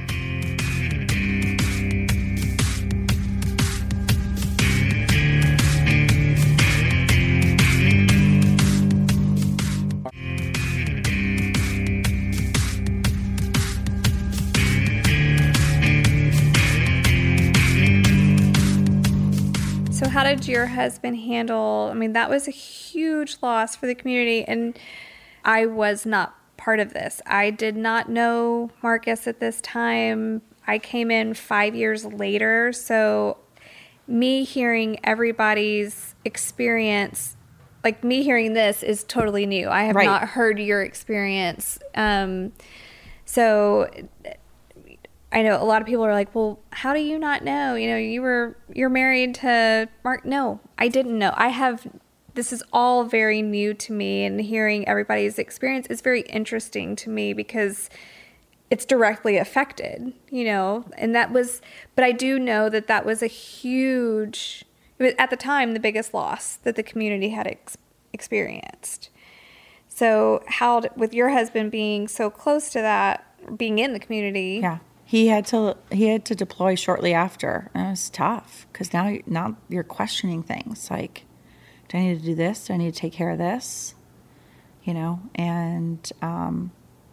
How did your husband handle, I mean, that was a huge loss for the community, and I was not part of this. I did not know Marcus at this time. I came in five years later, so me hearing everybody's experience, like me hearing this is totally new. I have right. not heard your experience. Um, so I know a lot of people are like, well, how do you not know? You know, you were, you're married to Mark. No, I didn't know. I have, this is all very new to me, and hearing everybody's experience is very interesting to me because it's directly affected, you know, and that was, but I do know that that was a huge, it was at the time, the biggest loss that the community had ex- experienced. So how, with your husband being so close to that, being in the community. Yeah. He had to he had to deploy shortly after, and it was tough because now now you're questioning things like, do I need to do this? Do I need to take care of this? You know, and um,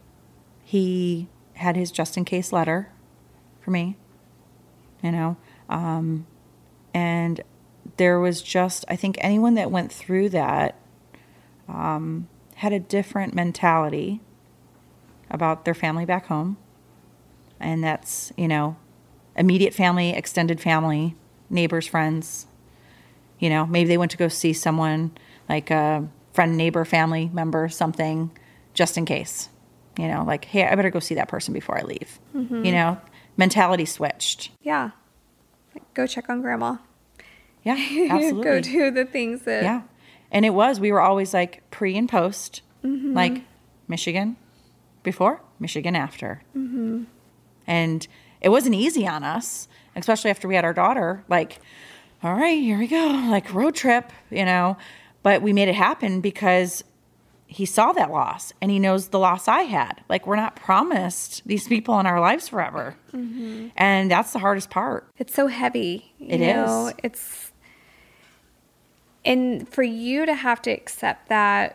he had his just in case letter for me. You know, um, and there was just, I think anyone that went through that um, had a different mentality about their family back home. And that's, you know, immediate family, extended family, neighbors, friends. You know, maybe they went to go see someone like a friend, neighbor, family member, something, just in case. You know, like, hey, I better go see that person before I leave. Mm-hmm. You know, mentality switched. Yeah. Like, go check on grandma. Yeah, absolutely. Go do the things that. Yeah. And it was, we were always like pre and post, mm-hmm. like Michigan before, Michigan after. Mm-hmm. And it wasn't easy on us, especially after we had our daughter. Like, all right, here we go, like road trip, you know. But we made it happen because he saw that loss and he knows the loss I had. Like, we're not promised these people in our lives forever. Mm-hmm. And that's the hardest part. It's so heavy. You it know? is. It's, and for you to have to accept that,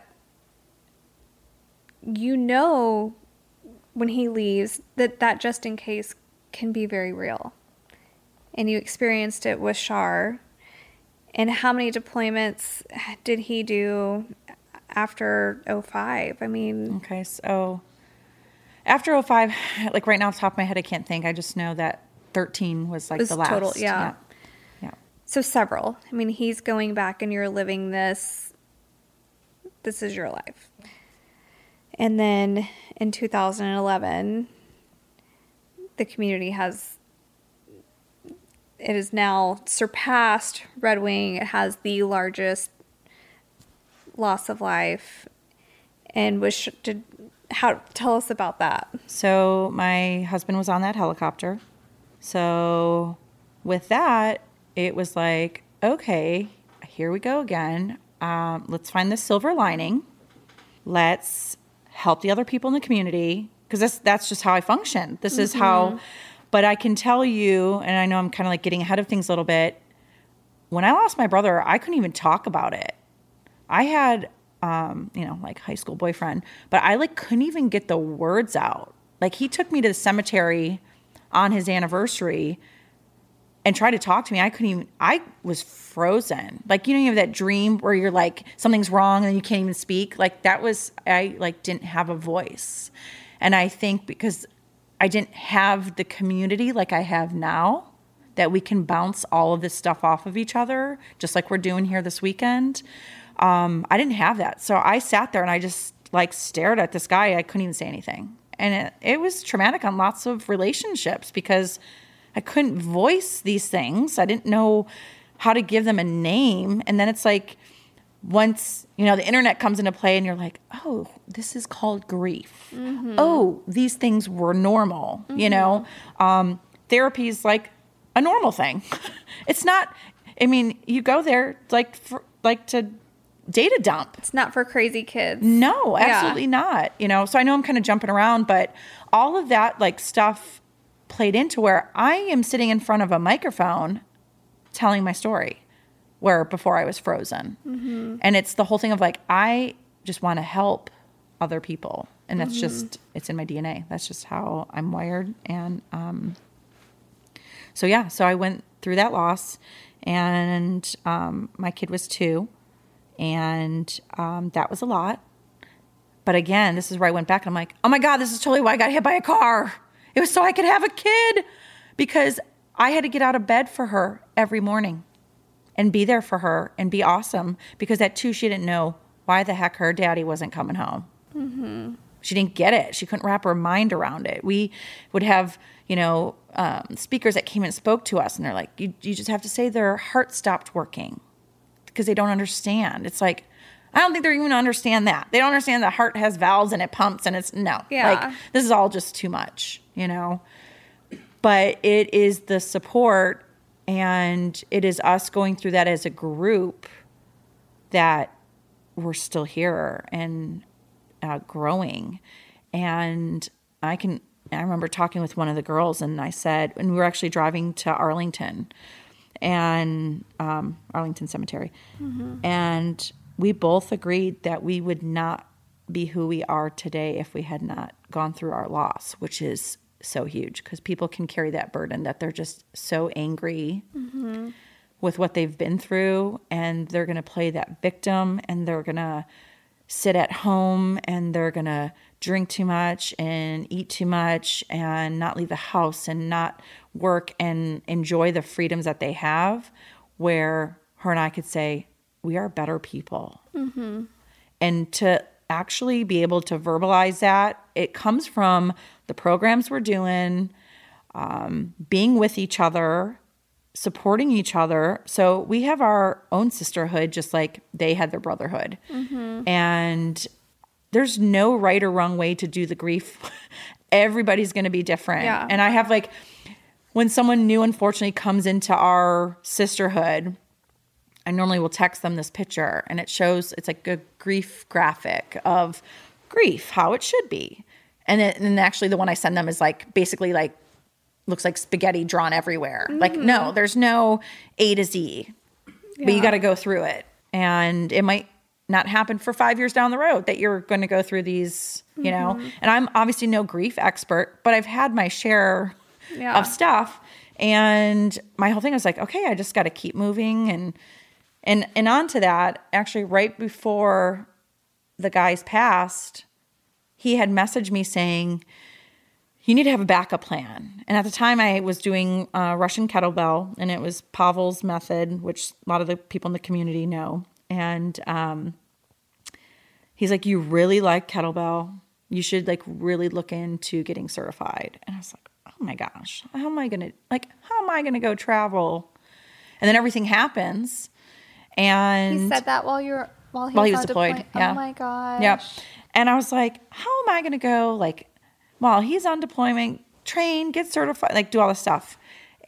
you know, when he leaves, that that just in case can be very real. And you experienced it with Shar. And how many deployments did he do after oh five? I mean... Okay, so after oh five, like right now off the top of my head, I can't think. I just know that thirteen was like was the last. Total, yeah. yeah. Yeah. So several. I mean, he's going back and you're living this. This is your life. And then in two thousand eleven, the community has, it has now surpassed Red Wing. It has the largest loss of life. And was, did, how, tell us about that. So my husband was on that helicopter. So with that, it was like, okay, here we go again. Um, let's find the silver lining. Let's help the other people in the community, because that's, that's just how I function. This mm-hmm. is how, but I can tell you, and I know I'm kind of like getting ahead of things a little bit. When I lost my brother, I couldn't even talk about it. I had, um, you know, like high school boyfriend, but I like couldn't even get the words out. Like, he took me to the cemetery on his anniversary and tried to talk to me. I couldn't even, I was frozen. Like, you know, you have that dream where you're like, something's wrong and then you can't even speak. Like, that was, I like didn't have a voice. And I think because I didn't have the community like I have now, that we can bounce all of this stuff off of each other, just like we're doing here this weekend. Um, I didn't have that. So I sat there and I just like stared at this guy. I couldn't even say anything. And it, it was traumatic on lots of relationships because I couldn't voice these things. I didn't know how to give them a name. And then it's like, once, you know, the internet comes into play and you're like, oh, this is called grief. Mm-hmm. Oh, these things were normal, mm-hmm. you know? Um, therapy is like a normal thing. It's not, I mean, you go there like for, like to data dump. It's not for crazy kids. No, absolutely yeah. not. You know, so I know I'm kind of jumping around, but all of that like stuff played into where I am sitting in front of a microphone telling my story. Where before I was frozen. Mm-hmm. And it's the whole thing of like, I just want to help other people. And that's mm-hmm. just, it's in my D N A. That's just how I'm wired. And um, so, yeah, so I went through that loss and um, my kid was two and um, that was a lot. But again, this is where I went back and I'm like, oh my God, this is totally why I got hit by a car. It was so I could have a kid because I had to get out of bed for her every morning. And be there for her and be awesome because at two, she didn't know why the heck her daddy wasn't coming home. Mm-hmm. She didn't get it. She couldn't wrap her mind around it. We would have, you know, um, speakers that came and spoke to us and they're like, you, you just have to say their heart stopped working because they don't understand. It's like, I don't think they're even going to understand that. They don't understand the heart has valves and it pumps and it's, no. Yeah. Like, this is all just too much, you know. But it is the support. And it is us going through that as a group that we're still here and uh, growing. And I can, I remember talking with one of the girls and I said, and we were actually driving to Arlington and um, Arlington Cemetery. Mm-hmm. And we both agreed that we would not be who we are today if we had not gone through our loss, which is so huge because people can carry that burden that they're just so angry mm-hmm. with what they've been through and they're going to play that victim and they're going to sit at home and they're going to drink too much and eat too much and not leave the house and not work and enjoy the freedoms that they have, where her and I could say, we are better people. Mm-hmm. And to actually be able to verbalize that, it comes from the programs we're doing, um, being with each other, supporting each other. So we have our own sisterhood, just like they had their brotherhood. Mm-hmm. And there's no right or wrong way to do the grief. Everybody's going to be different. Yeah. And I have like, when someone new, unfortunately, comes into our sisterhood, I normally will text them this picture and it shows, it's like a grief graphic of grief, how it should be. And then and actually the one I send them is like basically like looks like spaghetti drawn everywhere. Mm-hmm. Like, no, there's no A to Z, yeah. but you got to go through it. And it might not happen for five years down the road that you're going to go through these, you mm-hmm. know, and I'm obviously no grief expert, but I've had my share yeah. of stuff. And my whole thing was like, okay, I just got to keep moving. And, and, and on to that, actually right before the guys passed, he had messaged me saying, you need to have a backup plan. And at the time I was doing uh, Russian kettlebell, and it was Pavel's method, which a lot of the people in the community know. And um, he's like, you really like kettlebell. You should like really look into getting certified. And I was like, oh my gosh, how am I going to, like, how am I going to go travel? And then everything happens. And he said that while you were, while he while was, he was deployed. deploy- Yeah. Oh my gosh. Yep. And I was like, how am I going to go, like, while he's on deployment, train, get certified, like do all this stuff.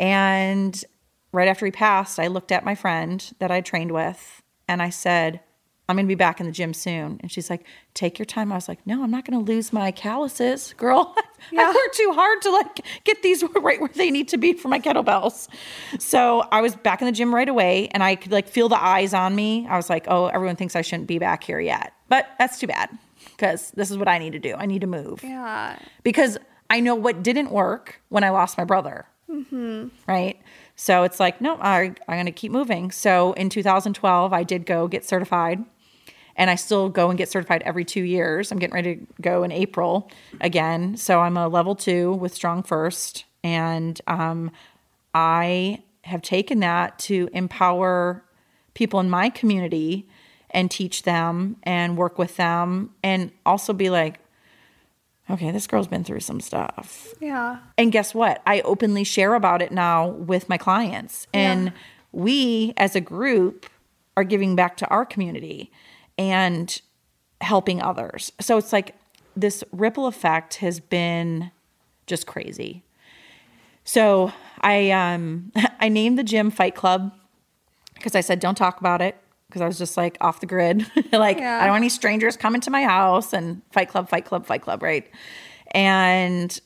And right after he passed, I looked at my friend that I trained with and I said, I'm going to be back in the gym soon. And she's like, take your time. I was like, no, I'm not going to lose my calluses, girl. Yeah. I worked too hard to like get these right where they need to be for my kettlebells. So I was back in the gym right away and I could like feel the eyes on me. I was like, oh, everyone thinks I shouldn't be back here yet. But that's too bad because this is what I need to do. I need to move. Yeah. Because I know what didn't work when I lost my brother. Mm-hmm. Right. So it's like, no, I, I'm going to keep moving. So in two thousand twelve, I did go get certified. And I still go and get certified every two years. I'm getting ready to go in April again. So I'm a level two with Strong First. And um, I have taken that to empower people in my community and teach them and work with them and also be like, okay, this girl's been through some stuff. Yeah. And guess what? I openly share about it now with my clients. And Yeah. we as a group are giving back to our community and helping others. So it's like this ripple effect has been just crazy. So I um I named the gym Fight Club because I said don't talk about it because I was just like off the grid. Like Yeah. I don't want any strangers coming to my house and Fight Club, Fight Club, Fight Club, right? And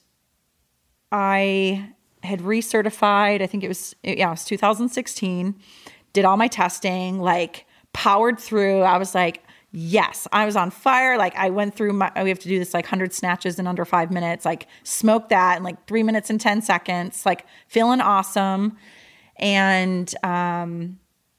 I had recertified, I think it was yeah, it was two thousand sixteen, did all my testing, like powered through. I was like, yes, I was on fire. Like I went through my, we have to do this like one hundred snatches in under five minutes, like smoked that in like three minutes and ten seconds, like feeling awesome. And um,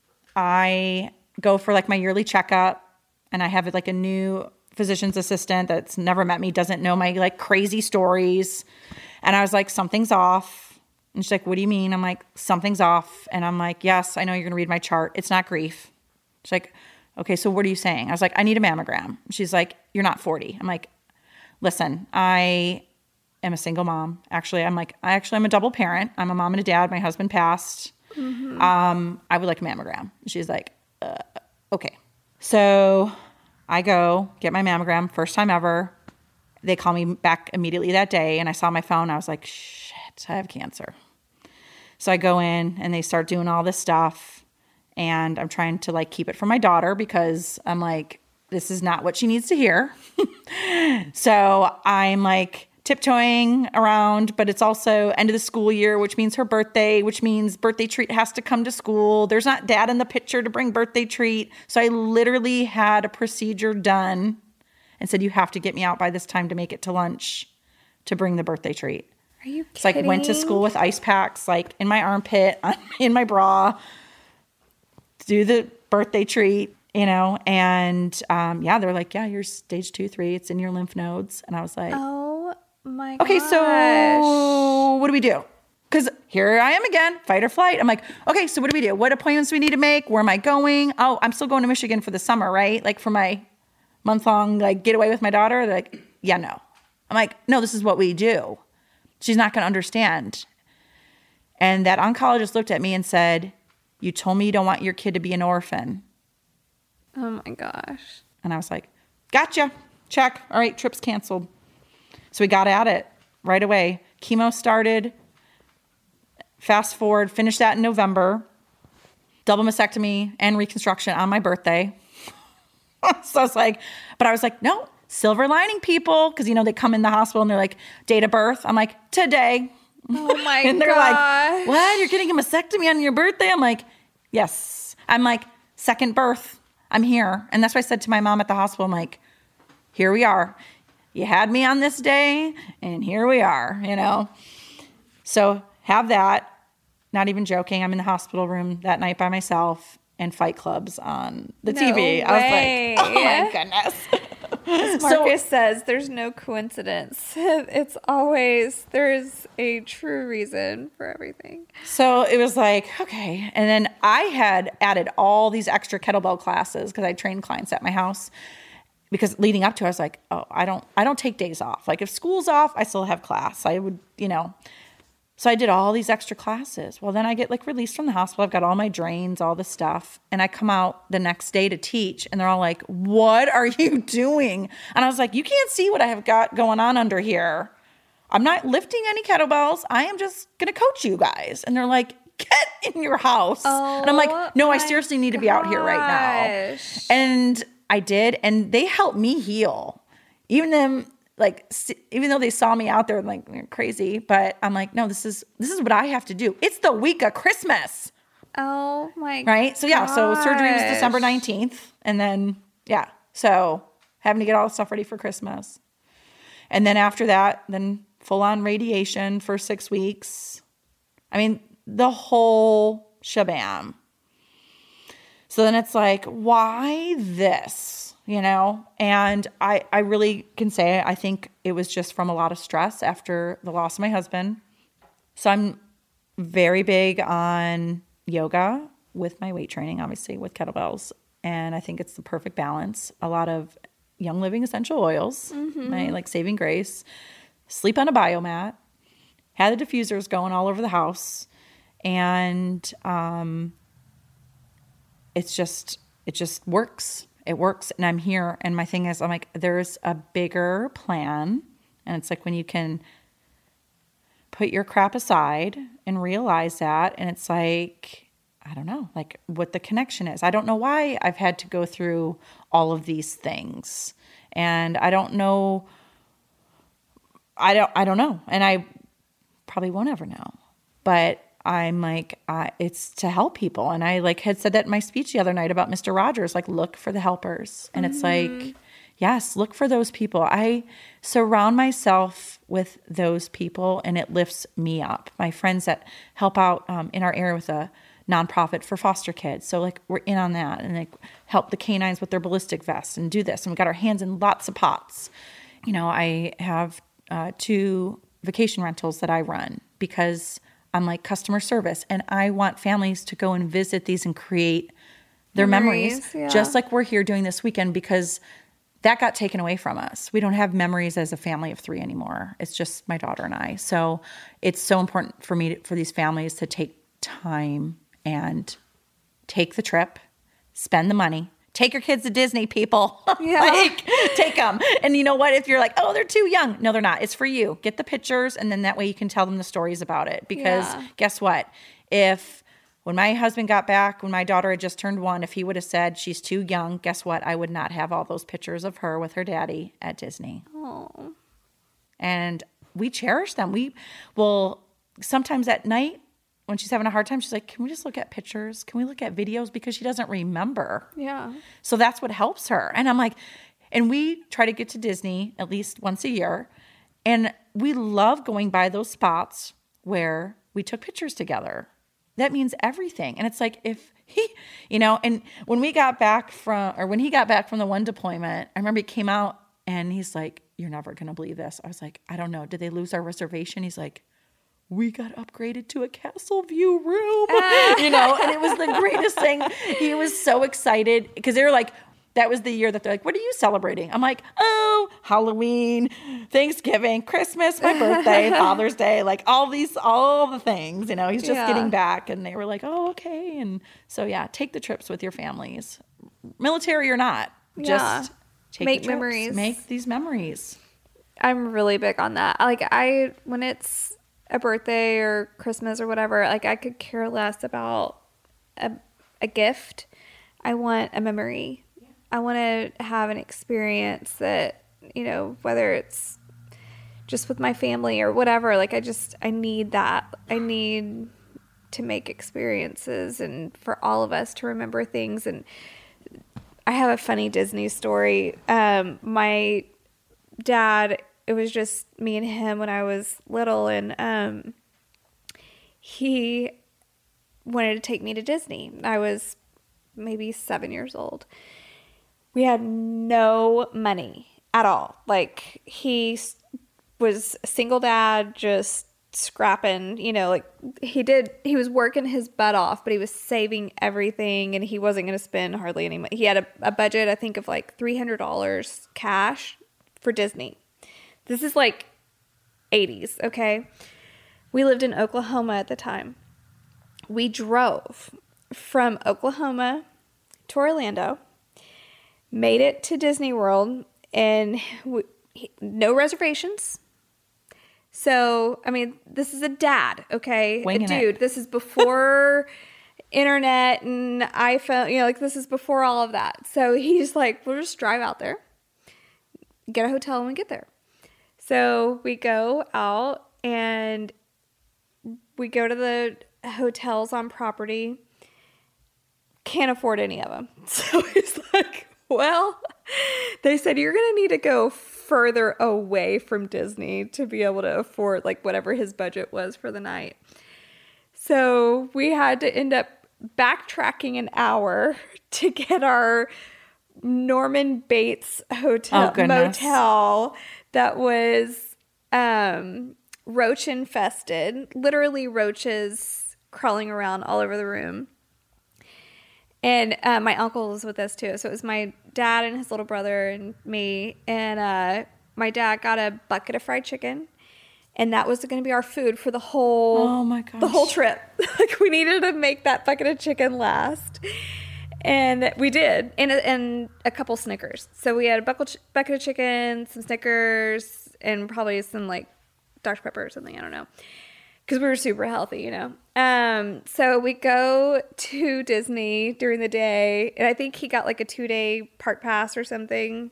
I go for like my yearly checkup and I have like a new physician's assistant that's never met me, doesn't know my like crazy stories. And I was like, something's off. And she's like, what do you mean? I'm like, something's off. And I'm like, yes, I know you're going to read my chart. It's not grief. She's like, okay, so what are you saying? I was like, I need a mammogram. She's like, you're not forty. I'm like, listen, I am a single mom. Actually, I'm like, I actually am a double parent. I'm a mom and a dad. My husband passed. Mm-hmm. Um, I would like a mammogram. She's like, uh, okay. So I go get my mammogram, first time ever. They call me back immediately that day, and I saw my phone. I was like, shit, I have cancer. So I go in, and they start doing all this stuff, and I'm trying to like keep it from my daughter because I'm like, this is not what she needs to hear. So I'm like tiptoeing around, but it's also end of the school year, which means her birthday, which means birthday treat has to come to school. There's not dad in the picture to bring birthday treat. So I literally had a procedure done and said, you have to get me out by this time to make it to lunch to bring the birthday treat. Are you It's like went to school with ice packs, like in my armpit, in my bra, to do the birthday treat, you know, and um, yeah, they're like, yeah, you're stage two, three, it's in your lymph nodes. And I was like, Oh my okay, gosh. so what do we do? Because here I am again, fight or flight. I'm like, okay, so what do we do? What appointments do we need to make? Where am I going? Oh, I'm still going to Michigan for the summer, right? Like for my month-long like getaway with my daughter. They're like, yeah, no. I'm like, no, this is what we do. She's not going to understand. And that oncologist looked at me and said, you told me you don't want your kid to be an orphan. Oh my gosh. And I was like, gotcha. Check. All right, trip's canceled. So we got at it right away. Chemo started. Fast forward, finished that in November. Double mastectomy and reconstruction on my birthday. So I was like, but I was like, no, silver lining people. Because, you know, they come in the hospital and they're like, date of birth. I'm like, today. Oh my And they're gosh. like, what? You're getting a mastectomy on your birthday? I'm like, yes. I'm like, second birth. I'm here. And that's what I said to my mom at the hospital. I'm like, here we are. You had me on this day, and here we are, you know. So have that. Not even joking. I'm in the hospital room that night by myself, and Fight Club's on the No T V. way. I was like, oh my goodness. Marcus says there's no coincidence. It's always, there's a true reason for everything. So it was like, okay. And then I had added all these extra kettlebell classes because I trained clients at my house. Because leading up to it, I was like, oh, I don't, I don't take days off. Like if school's off, I still have class. I would, you know. So I did all these extra classes. Well, then I get like released from the hospital. I've got all my drains, all this stuff. And I come out the next day to teach. And they're all like, what are you doing? And I was like, you can't see what I have got going on under here. I'm not lifting any kettlebells. I am just going to coach you guys. And they're like, get in your house. Oh, and I'm like, no, I seriously need to be out here right now. gosh. And I did. And they helped me heal. Even them. Like, even though they saw me out there like you're crazy, but I'm like, no, this is this is what I have to do. It's the week of Christmas, Oh my right? So yeah, so surgery was gosh. December nineteenth, and then yeah, so having to get all the stuff ready for Christmas, and then after that, then full on radiation for six weeks. I mean, the whole shabam. So then it's like, why this? you know, and I, I really can say I think it was just from a lot of stress after the loss of my husband. So I'm very big on yoga with my weight training, obviously with kettlebells. And I think it's the perfect balance. A lot of Young Living essential oils, mm-hmm. my like Saving Grace, sleep on a biomat, had the diffusers going all over the house. And um, it's just, it just works. It works. And I'm here. And my thing is, I'm like, there's a bigger plan. And it's like when you can put your crap aside and realize that. And it's like, I don't know, like what the connection is. I don't know why I've had to go through all of these things. And I don't know. I don't, I don't know. And I probably won't ever know. But I'm like, uh, it's to help people. And I like had said that in my speech the other night about Mister Rogers, like look for the helpers. And it's mm-hmm. like, yes, look for those people. I surround myself with those people and it lifts me up. My friends that help out um, in our area with a nonprofit for foster kids. So like we're in on that and like help the canines with their ballistic vests and do this. And we got our hands in lots of pots. You know, I have uh, two vacation rentals that I run because I'm like customer service and I want families to go and visit these and create their memories, memories yeah. just like we're here doing this weekend because that got taken away from us. We don't have memories as a family of three anymore. It's just my daughter and I. So it's so important for me, to, for these families to take time and take the trip, spend the money, take your kids to Disney, people. Yeah. Like, take them. And you know what? If you're like, oh, they're too young. No, they're not. It's for you. Get the pictures. And then that way you can tell them the stories about it. Because yeah. guess what? If when my husband got back, when my daughter had just turned one, if he would have said she's too young, guess what? I would not have all those pictures of her with her daddy at Disney. Oh. And we cherish them. We will sometimes at night, when she's having a hard time, she's like, can we just look at pictures? Can we look at videos? Because she doesn't remember. Yeah. So that's what helps her. And I'm like, and we try to get to Disney at least once a year. And we love going by those spots where we took pictures together. That means everything. And it's like if he, you know, and when we got back from, or when he got back from the one deployment, I remember he came out and he's like, you're never going to believe this. I was like, I don't know. Did they lose our reservation? He's like, we got upgraded to a castle view room, uh. you know, and it was the greatest thing. He was so excited because they were like, that was the year that they're like, what are you celebrating? I'm like, oh, Halloween, Thanksgiving, Christmas, my birthday, Father's Day, like all these, all the things, you know, he's just yeah. getting back. And they were like, oh, okay. And so, yeah, take the trips with your families, military or not, yeah. just take make the trips, memories, make these memories. I'm really big on that. Like I, when it's a birthday or Christmas or whatever, like I could care less about a, a gift. I want a memory. Yeah. I want to have an experience that, you know, whether it's just with my family or whatever, like I just, I need that. I need to make experiences and for all of us to remember things. And I have a funny Disney story. Um, my dad, it was just me and him when I was little, and um, he wanted to take me to Disney. I was maybe seven years old. We had no money at all. Like, he was a single dad, just scrapping, you know, like he did, he was working his butt off, but he was saving everything, and he wasn't going to spend hardly any money. He had a, a budget, I think, of like three hundred dollars cash for Disney. This is like eighties, okay? We lived in Oklahoma at the time. We drove from Oklahoma to Orlando, made it to Disney World, and we, no reservations. So, I mean, this is a dad, okay? Winging Dude, it. This is before internet and iPhone, you know, like this is before all of that. So he's like, we'll just drive out there, get a hotel when we get there. So we go out and we go to the hotels on property. Can't afford any of them. So he's like, well, they said you're going to need to go further away from Disney to be able to afford like whatever his budget was for the night. So we had to end up backtracking an hour to get our Norman Bates hotel Oh, goodness. motel that was um, roach infested, literally roaches crawling around all over the room. And uh, my uncle was with us too. So it was my dad and his little brother and me. And uh, my dad got a bucket of fried chicken. And that was going to be our food for the whole, Oh, my gosh. the whole trip. Like we needed to make that bucket of chicken last. And we did. And, and a couple Snickers. So we had a bucket, bucket of chicken, some Snickers, and probably some like Doctor Pepper or something. I don't know. Because we were super healthy, you know. Um, so we go to Disney during the day, and I think he got like a two-day park pass or something.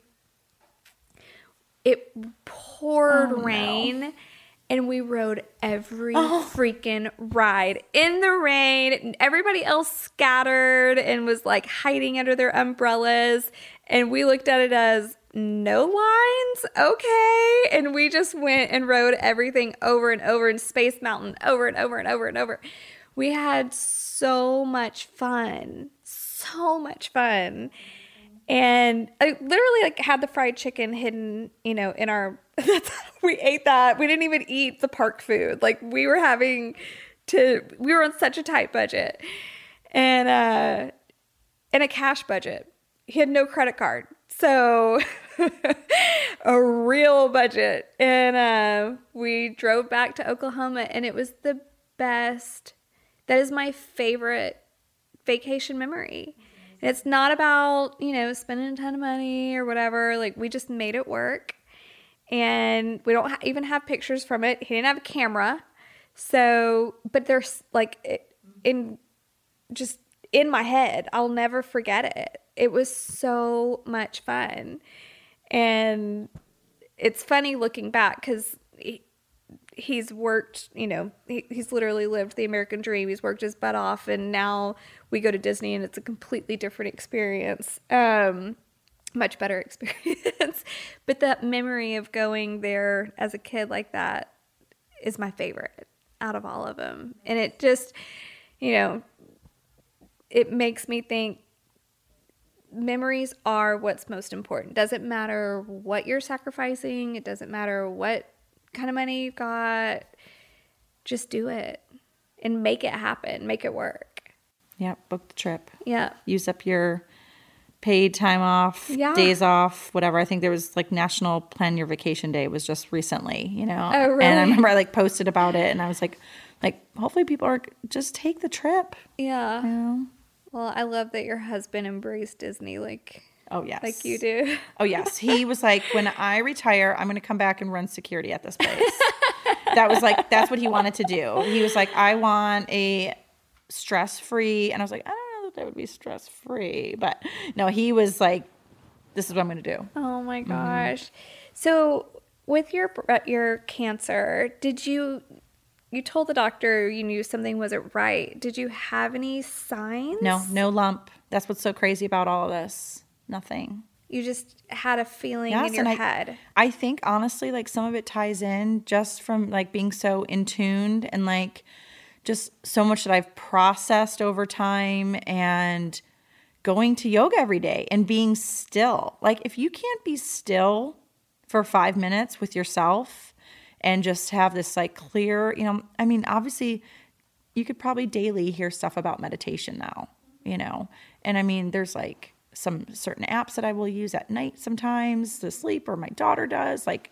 It poured Oh, no. rain, and we rode every freaking ride in the rain. And everybody else scattered and was like hiding under their umbrellas, and we looked at it as no lines, okay. And we just went and rode everything over and over in Space Mountain over and over and over and over. We had so much fun, so much fun. And I literally like had the fried chicken hidden, you know, in our, that's how we ate that. We didn't even eat the park food. Like we were having to, we were on such a tight budget and, uh, and a cash budget. He had no credit card. So a real budget. And uh, we drove back to Oklahoma, and it was the best. That is my favorite vacation memory. And it's not about, you know, spending a ton of money or whatever. Like, we just made it work. And we don't ha- even have pictures from it. He didn't have a camera. So, but there's like, it, in just in my head, I'll never forget it. It was so much fun. And it's funny looking back because he, he's worked, you know, he, he's literally lived the American dream. He's worked his butt off. And now we go to Disney and it's a completely different experience. Um, much better experience. But that memory of going there as a kid like that is my favorite out of all of them. And it just, you know, it makes me think memories are what's most important. Doesn't matter what you're sacrificing. It doesn't matter what kind of money you've got. Just do it and make it happen. Make it work. Yeah, book the trip. Yeah. Use up your paid time off, Yeah. days off, whatever. I think there was like National Plan Your Vacation Day was just recently, you know. Oh, really? And I remember I like posted about it, and I was like, like hopefully people are just take the trip. Yeah. You know? Well, I love that your husband embraced Disney like Oh yes, like you do. Oh yes, he was like, when I retire, I'm going to come back and run security at this place. That was like that's what he wanted to do. He was like, I want a stress free, and I was like, I don't know that that would be stress free, but no, he was like, this is what I'm going to do. Oh my gosh. So with your your cancer, did you you told the doctor you knew something wasn't right. Did you have any signs? No, no lump. That's what's so crazy about all of this. Nothing. You just had a feeling Yes, in your and I, head. I think honestly, like some of it ties in just from like being so in tuned and like just so much that I've processed over time and going to yoga every day and being still. Like if you can't be still for five minutes with yourself and just have this like clear, you know, I mean, obviously you could probably daily hear stuff about meditation now, you know, and I mean, there's like some certain apps that I will use at night sometimes to sleep, or my daughter does, like,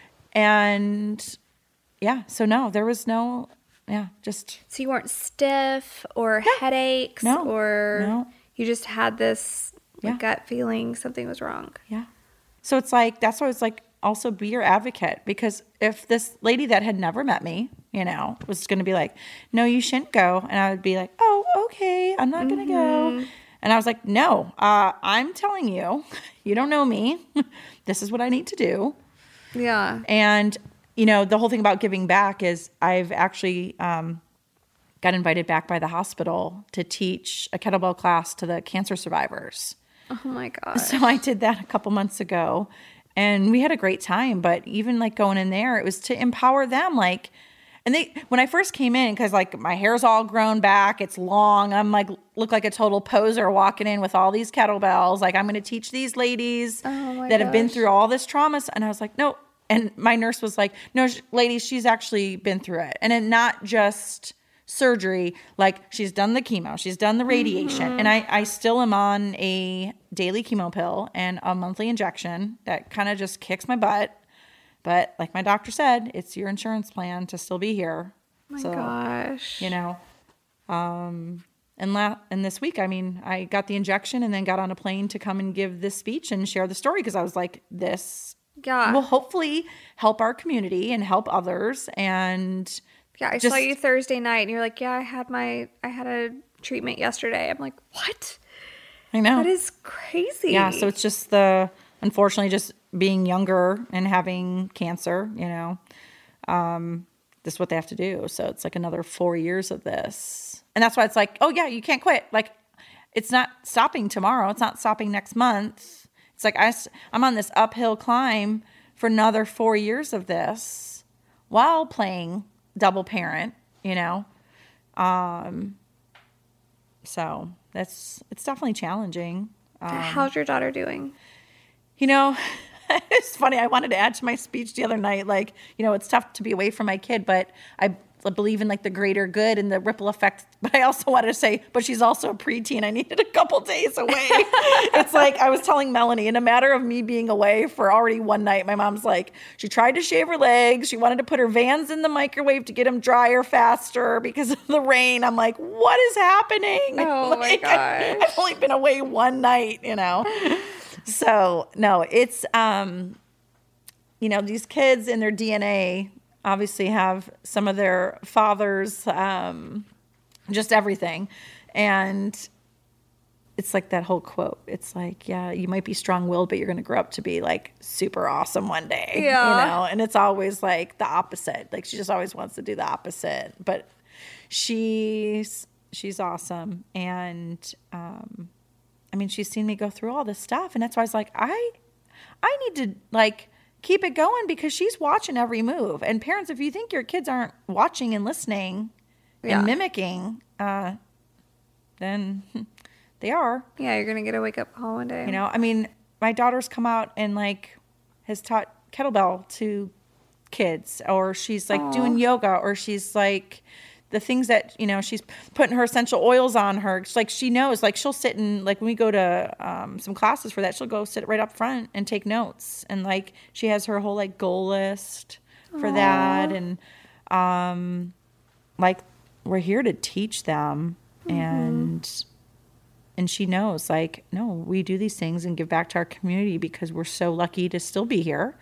and yeah, so no, there was no, yeah, just. So you weren't stiff or headaches No. or No. you just had this Yeah. gut feeling something was wrong. Yeah. So it's like, that's why it's like, also be your advocate, because if this lady that had never met me, you know, was going to be like, no, you shouldn't go. And I would be like, oh, okay, I'm not going to go. And I was like, no, uh, I'm telling you, you don't know me. This is what I need to do. Yeah. And, you know, the whole thing about giving back is I've actually um, got invited back by the hospital to teach a kettlebell class to the cancer survivors. Oh my gosh. So I did that a couple months ago, and we had a great time. But even like going in there, it was to empower them. Like, And they, when I first came in, because like my hair's all grown back, it's long. I'm like, look like a total poser walking in with all these kettlebells. Like, I'm going to teach these ladies Oh my that have been gosh. through all this trauma. And I was like, no. And my nurse was like, no, sh- ladies, she's actually been through it. And then not just surgery, like she's done the chemo, she's done the radiation. Mm-hmm. And I, I still am on a daily chemo pill and a monthly injection that kind of just kicks my butt. But like my doctor said, it's your insurance plan to still be here. Oh my so, gosh. you know, um, and la- and this week, I mean, I got the injection and then got on a plane to come and give this speech and share the story because I was like, this Yeah. will hopefully help our community and help others. And Yeah, I just- saw you Thursday night and you're like, yeah, I had my, I had a treatment yesterday. I'm like, what? I know. That is crazy. Yeah, so it's just the, unfortunately, just being younger and having cancer, you know, um, this is what they have to do. So it's like another four years of this. And that's why it's like, oh yeah, you can't quit. Like, it's not stopping tomorrow. It's not stopping next month. It's like, I, I'm on this uphill climb for another four years of this while playing double parent, you know? Um, so that's, it's definitely challenging. How's your daughter doing? You know, it's funny. I wanted to add to my speech the other night, like, you know, it's tough to be away from my kid, but I believe in like the greater good and the ripple effect. But I also wanted to say, but she's also a preteen. I needed a couple days away. It's like, I was telling Melanie, in a matter of me being away for already one night, my mom's like, she tried to shave her legs. She wanted to put her Vans in the microwave to get them drier faster because of the rain. I'm like, what is happening? Oh my Like, I, gosh. I've only been away one night, you know? So no, it's, um, you know, these kids in their D N A obviously have some of their fathers, um, just everything. And it's like that whole quote. It's like, yeah, you might be strong-willed, but you're going to grow up to be like super awesome one day, Yeah. you know? And it's always like the opposite. Like she just always wants to do the opposite, but she's, she's awesome. And, um, I mean, she's seen me go through all this stuff. And that's why I was like, I, I need to like keep it going because she's watching every move. And parents, if you think your kids aren't watching and listening Yeah. and mimicking, uh, then they are. Yeah, you're going to get a wake up call one day. You know, I mean, my daughter's come out and like has taught kettlebell to kids, or she's like doing yoga, or she's like the things that, you know, she's putting her essential oils on her. It's like she knows, like she'll sit and like when we go to um, some classes for that, she'll go sit right up front and take notes. And like she has her whole like goal list for that. And um, like we're here to teach them. And and she knows like, no, we do these things and give back to our community because we're so lucky to still be here.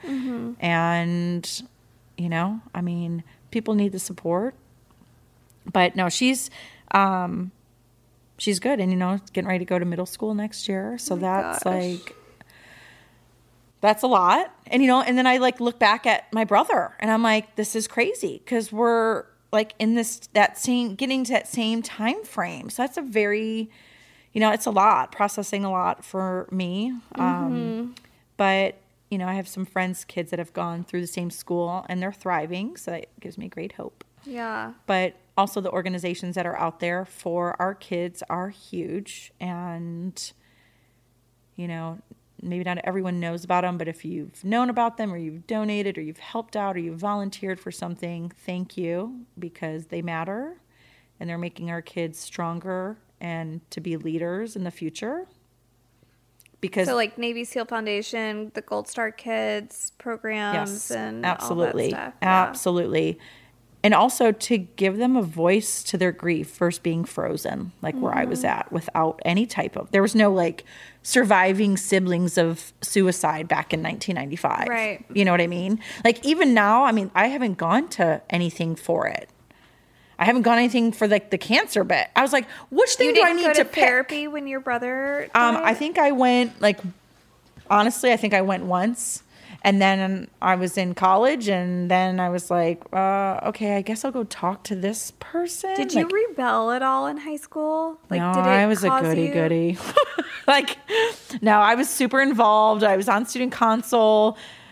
And, you know, I mean, people need the support. But no, she's um, she's good. And, you know, getting ready to go to middle school next year. So that's gosh. like, that's a lot. And, you know, and then I like look back at my brother and I'm like, this is crazy because we're like in this, that same, getting to that same time frame. So that's a very, you know, it's a lot, processing a lot for me. Um, but, you know, I have some friends, kids that have gone through the same school and they're thriving. So that gives me great hope. Yeah. But also the organizations that are out there for our kids are huge. And, you know, maybe not everyone knows about them, but if you've known about them or you've donated or you've helped out or you've volunteered for something, thank you, because they matter and they're making our kids stronger and to be leaders in the future. Because So like Navy SEAL Foundation, the Gold Star Kids programs, yes, and absolutely, all that stuff. Yeah. absolutely. And also to give them a voice to their grief versus being frozen, like where I was at, without any type of, there was no like surviving siblings of suicide back in nineteen ninety-five. Right. You know what I mean? Like even now, I mean, I haven't gone to anything for it. I haven't gone anything for like the cancer bit. I was like, which thing You do I didn't need go to to pick? therapy when your brother Um, died? I think I went like, honestly, I think I went once. And then I was in college, and then I was like, uh, okay, I guess I'll go talk to this person. Did you Like, rebel at all in high school? Like, no, did it I was a cause goody you- goody. Like, no, I was super involved. I was on student council.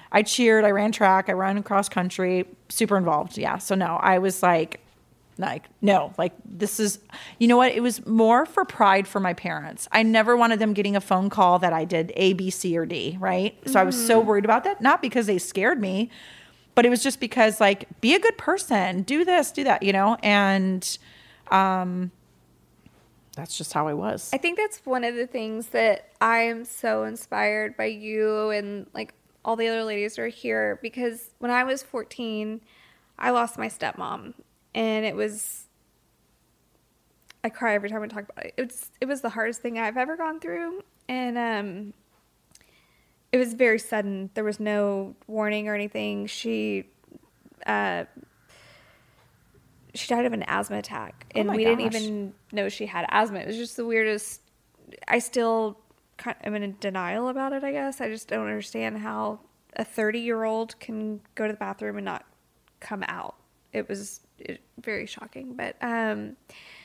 I cheered, I ran track, I ran cross country, super involved. Yeah. So no, I was like, like, no, like this is, you know what? It was more for pride for my parents. I never wanted them getting a phone call that I did A, B, C, or D, right? So mm-hmm. I was so worried about that. Not because they scared me, but it was just because like, be a good person, do this, do that, you know? And um, that's just how I was. I think that's one of the things that I am so inspired by you and like all the other ladies that are here, because when I was fourteen, I lost my stepmom. And it was, I cry every time I talk about it. It was, it was the hardest thing I've ever gone through. And um, it was very sudden. There was no warning or anything. She, uh, she died of an asthma attack. And oh my we gosh. didn't even know she had asthma. It was just the weirdest. I still kind of am in denial about it, I guess. I just don't understand how a thirty-year-old can go to the bathroom and not come out. It was it, very shocking, but um,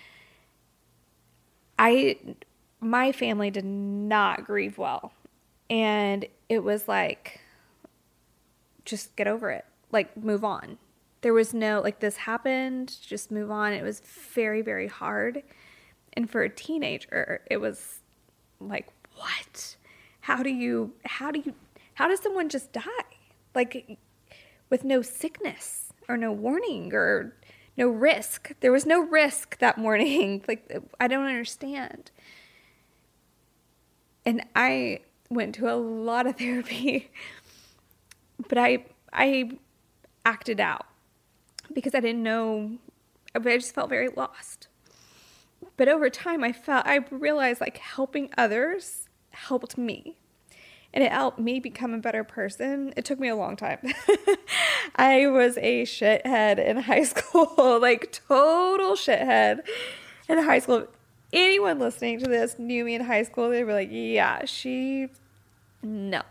I, my family did not grieve well, and it was like, just get over it, like move on. There was no like this happened, just move on. It was very, very hard, and for a teenager, it was like, what? How do you? How do you? How does someone just die? Like with no sickness. Or no warning or no risk. There was no risk that morning. Like, I don't understand. And I went to a lot of therapy, but I I acted out because I didn't know. I just felt very lost. But over time, I felt I realized like helping others helped me. And it helped me become a better person. It took me a long time. I was a shithead in high school, like total shithead in high school. If anyone listening to this knew me in high school, they were like, yeah, she, no.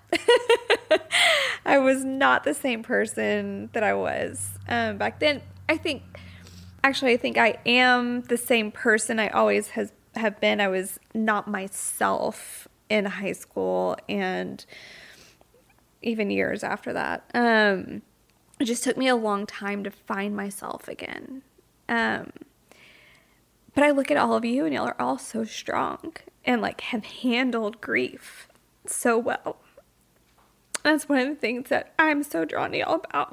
I was not the same person that I was um, back then. I think, actually, I think I am the same person I always has have been. I was not myself in high school and even years after that. Um, it just took me a long time to find myself again. Um, but I look at all of you and y'all are all so strong and like have handled grief so well. That's one of the things that I'm so drawn to y'all about.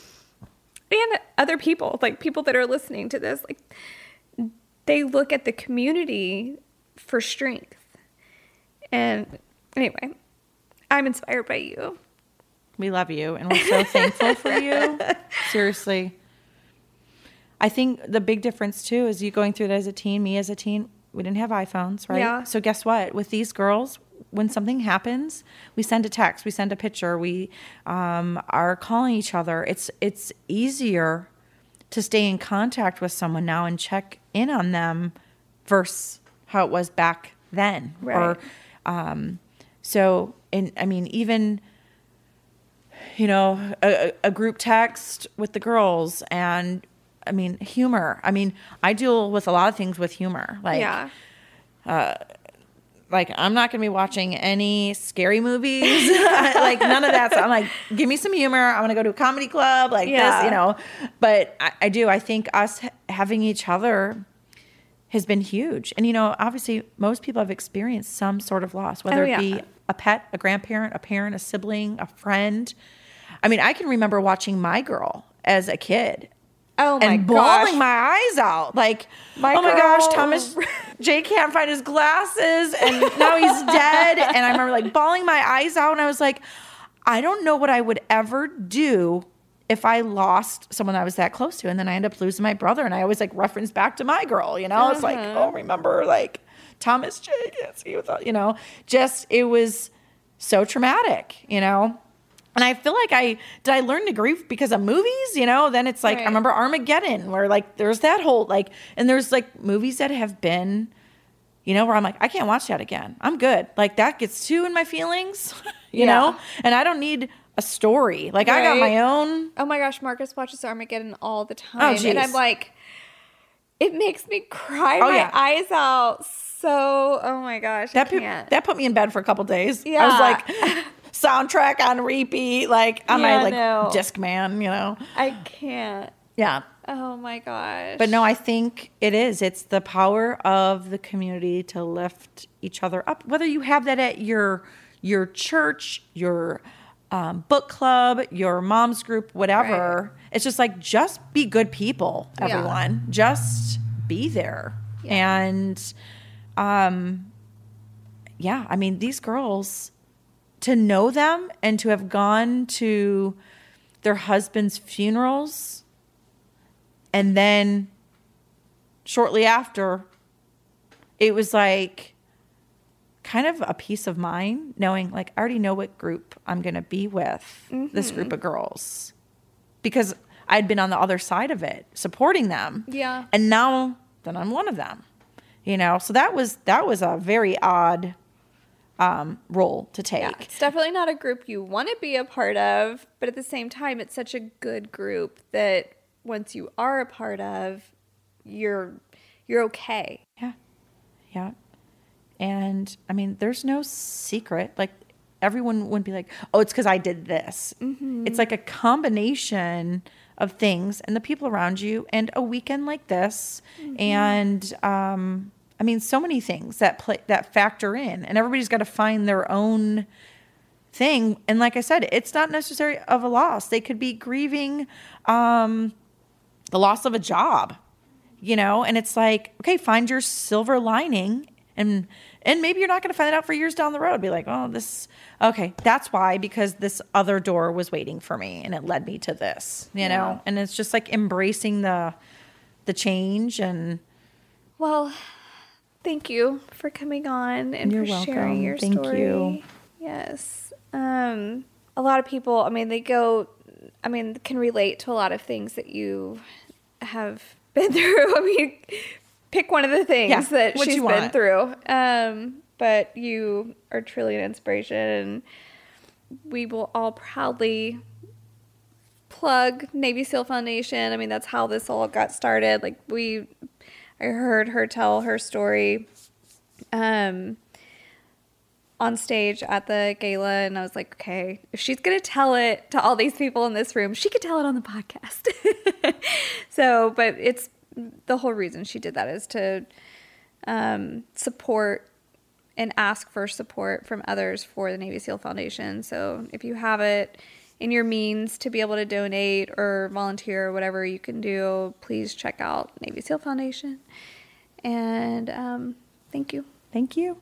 And other people, like people that are listening to this, like they look at the community for strength. And anyway, I'm inspired by you. We love you, and we're so thankful for you. Seriously. I think the big difference, too, is you going through it as a teen, me as a teen, we didn't have iPhones, right? Yeah. So guess what? With these girls, when something happens, we send a text, we send a picture, we um, are calling each other. It's it's easier to stay in contact with someone now and check in on them versus how it was back then. Right. Or Um, so, in, I mean, even, you know, a, a group text with the girls and, I mean, humor. I mean, I deal with a lot of things with humor. Like, yeah. uh, like I'm not going to be watching any scary movies, like none of that. So I'm like, give me some humor. I want to go to a comedy club like yeah. this, you know, but I, I do. I think us ha- having each other has been huge. And, you know, obviously most people have experienced some sort of loss, whether oh, yeah. it be a pet, a grandparent, a parent, a sibling, a friend. I mean, I can remember watching My Girl as a kid. Oh my and gosh. bawling my eyes out. Like, My oh my girl. gosh, Thomas Jay can't find his glasses and now he's dead. And I remember like bawling my eyes out and I was like, I don't know what I would ever do if I lost someone I was that close to. And then I ended up losing my brother and I always like reference back to My Girl, you know? Uh-huh. It's like, oh, remember like Thomas Jay can't see without, you know, just it was so traumatic, you know? And I feel like I, did I learn to grieve because of movies? You know, then it's like, right. I remember Armageddon where like, there's that whole like, and there's like movies that have been, you know, where I'm like, I can't watch that again. I'm good. Like that gets too in my feelings, you yeah. know, and I don't need a story. Like right. I got my own. Oh my gosh. Marcus watches Armageddon all the time. Oh, geez. And I'm like, it makes me cry oh, my yeah. eyes out. So, oh my gosh. That, I put, can't. that put me in bed for a couple days. Yeah. I was like, soundtrack on repeat, like on Yeah, my like no. Discman, you know. I can't. Yeah. Oh my gosh. But no, I think it is. It's the power of the community to lift each other up. Whether you have that at your your church, your um, book club, your mom's group, whatever. Right. It's just like, just be good people, Yeah. everyone. Just be there. Yeah. And um, yeah, I mean, these girls, to know them and to have gone to their husband's funerals, and then shortly after, it was like kind of a peace of mind knowing, like, I already know what group I'm going to be with, Mm-hmm. this group of girls. Because I'd been on the other side of it, supporting them. Yeah. And now then I'm one of them, you know? So that was, that was a very odd um, role to take. Yeah, it's definitely not a group you want to be a part of, but at the same time, it's such a good group that once you are a part of, you're you're okay. Yeah. Yeah. And I mean, there's no secret. Like, everyone wouldn't be like, oh, it's because I did this. Mm-hmm. It's like a combination of things and the people around you and a weekend like this. Mm-hmm. And, um, I mean, so many things that play, that factor in, and everybody's got to find their own thing. And like I said, it's not necessary of a loss. They could be grieving, um, the loss of a job, you know, and it's like, okay, find your silver lining, and and maybe you're not going to find it out for years down the road. Be like, oh, this, okay, that's why, because this other door was waiting for me and it led me to this, you Yeah. know, and it's just like embracing the the change. And Well, thank you for coming on and You're for welcome. sharing your Thank story. you. Yes. Um, a lot of people, I mean, they go, I mean, can relate to a lot of things that you have been through. I mean, pick one of the things Yeah, that what she's you been want. through. Um, but you are truly an inspiration, and we will all proudly plug Navy SEAL Foundation. I mean, that's how this all got started. Like, we, I heard her tell her story um, on stage at the gala, and I was like, okay, if she's going to tell it to all these people in this room, she could tell it on the podcast. So, but it's the whole reason she did that is to um, support and ask for support from others for the Navy SEAL Foundation. So if you have it in your means to be able to donate or volunteer or whatever you can do, please check out Navy SEAL Foundation. And um, thank you. thank you.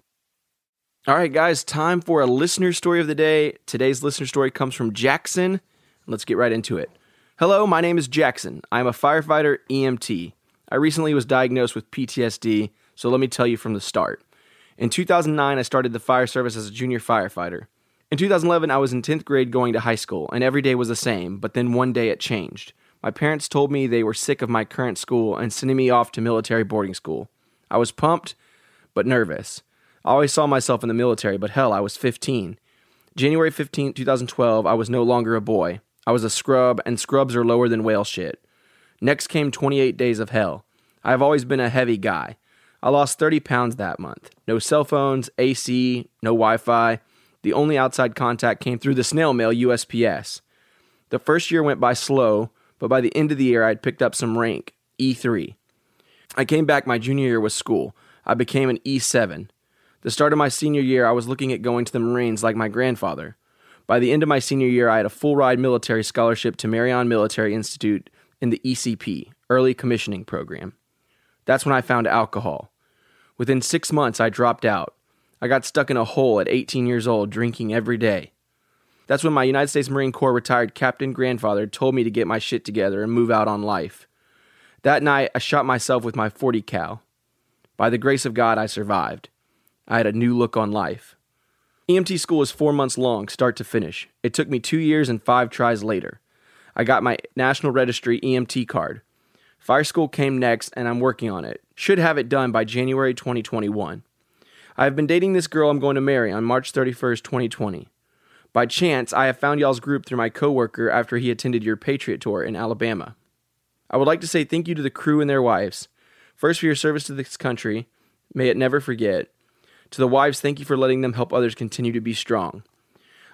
All right, guys, time for a listener story of the day. Today's listener story comes from Jackson. Let's get right into it. Hello, my name is Jackson. I'm a firefighter E M T. I recently was diagnosed with P T S D, so let me tell you from the start. In two thousand nine, I started the fire service as a junior firefighter. In two thousand eleven, I was in tenth grade going to high school, and every day was the same, but then one day it changed. My parents told me they were sick of my current school and sending me off to military boarding school. I was pumped, but nervous. I always saw myself in the military, but hell, I was fifteen. January fifteenth, twenty twelve, I was no longer a boy. I was a scrub, and scrubs are lower than whale shit. Next came twenty-eight days of hell. I have always been a heavy guy. I lost thirty pounds that month. No cell phones, A C, no Wi-Fi. The only outside contact came through the snail mail U S P S. The first year went by slow, but by the end of the year, I'd picked up some rank, E three. I came back my junior year with school. I became an E seven. The start of my senior year, I was looking at going to the Marines like my grandfather. By the end of my senior year, I had a full-ride military scholarship to Marion Military Institute in the E C P, Early Commissioning Program. That's when I found alcohol. Within six months, I dropped out. I got stuck in a hole at eighteen years old, drinking every day. That's when my United States Marine Corps retired captain grandfather told me to get my shit together and move out on life. That night, I shot myself with my forty cal. By the grace of God, I survived. I had a new look on life. E M T school is four months long, start to finish. It took me two years and five tries later. I got my National Registry E M T card. Fire school came next, and I'm working on it. Should have it done by January twenty twenty-one. I have been dating this girl I'm going to marry on March thirty-first, twenty twenty. By chance, I have found y'all's group through my coworker after he attended your Patriot Tour in Alabama. I would like to say thank you to the crew and their wives. First, for your service to this country. May it never forget. To the wives, thank you for letting them help others continue to be strong.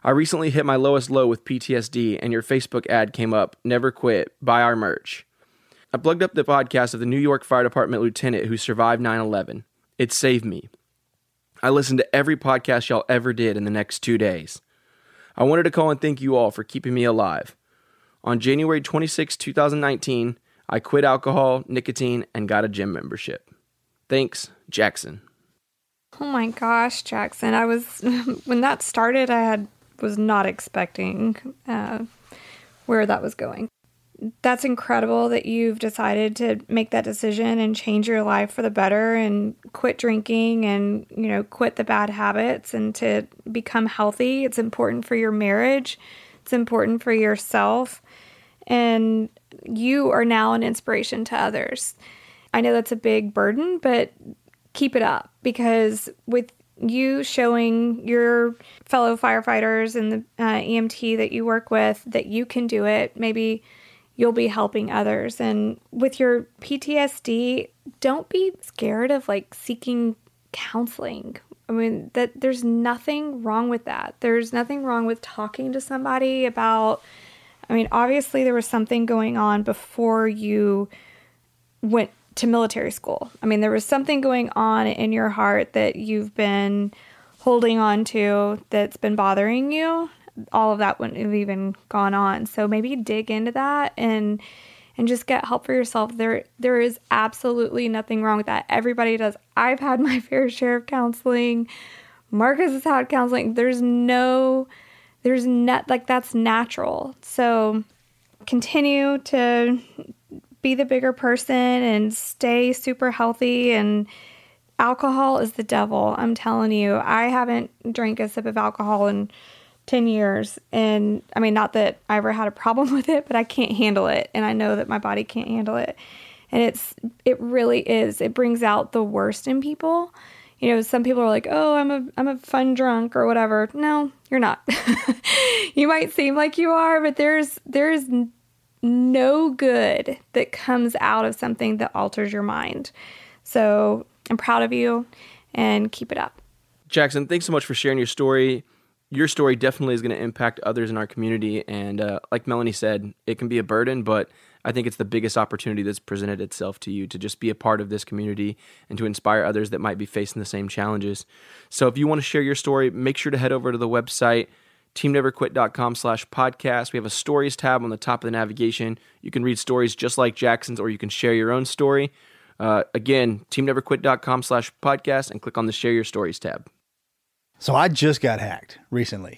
I recently hit my lowest low with P T S D, and your Facebook ad came up, Never Quit, buy our merch. I plugged up the podcast of the New York Fire Department lieutenant who survived nine eleven. It saved me. I listened to every podcast y'all ever did in the next two days. I wanted to call and thank you all for keeping me alive. On January twenty-sixth, twenty nineteen, I quit alcohol, nicotine, and got a gym membership. Thanks, Jackson. Oh my gosh, Jackson. I was, when that started, I had was not expecting uh, where that was going. That's incredible that you've decided to make that decision and change your life for the better and quit drinking and, you know, quit the bad habits and to become healthy. It's important for your marriage. It's important for yourself. And you are now an inspiration to others. I know that's a big burden, but keep it up, because with you showing your fellow firefighters and the uh, E M T that you work with that you can do it, maybe you'll be helping others. And with your P T S D, don't be scared of like seeking counseling. I mean, that there's nothing wrong with that. There's nothing wrong with talking to somebody about, I mean, obviously there was something going on before you went to military school. I mean, there was something going on in your heart that you've been holding on to that's been bothering you. All of that wouldn't have even gone on. So maybe dig into that and and just get help for yourself. There there is absolutely nothing wrong with that. Everybody does. I've had my fair share of counseling. Marcus has had counseling. There's no there's not like that's natural. So continue to be the bigger person and stay super healthy. And alcohol is the devil. I'm telling you, I haven't drank a sip of alcohol in ten years. And I mean, not that I ever had a problem with it, but I can't handle it. And I know that my body can't handle it. And it's, it really is, it brings out the worst in people. You know, some people are like, oh, I'm a, I'm a fun drunk or whatever. No, you're not. You might seem like you are, but there's, there's no good that comes out of something that alters your mind. So I'm proud of you and keep it up. Jackson, thanks so much for sharing your story. Your story definitely is going to impact others in our community. And uh, like Melanie said, it can be a burden, but I think it's the biggest opportunity that's presented itself to you to just be a part of this community and to inspire others that might be facing the same challenges. So if you want to share your story, make sure to head over to the website, teamneverquit.com slash podcast. We have a stories tab on the top of the navigation. You can read stories just like Jackson's, or you can share your own story. Uh, again, teamneverquit.com slash podcast and click on the share your stories tab. So I just got hacked recently,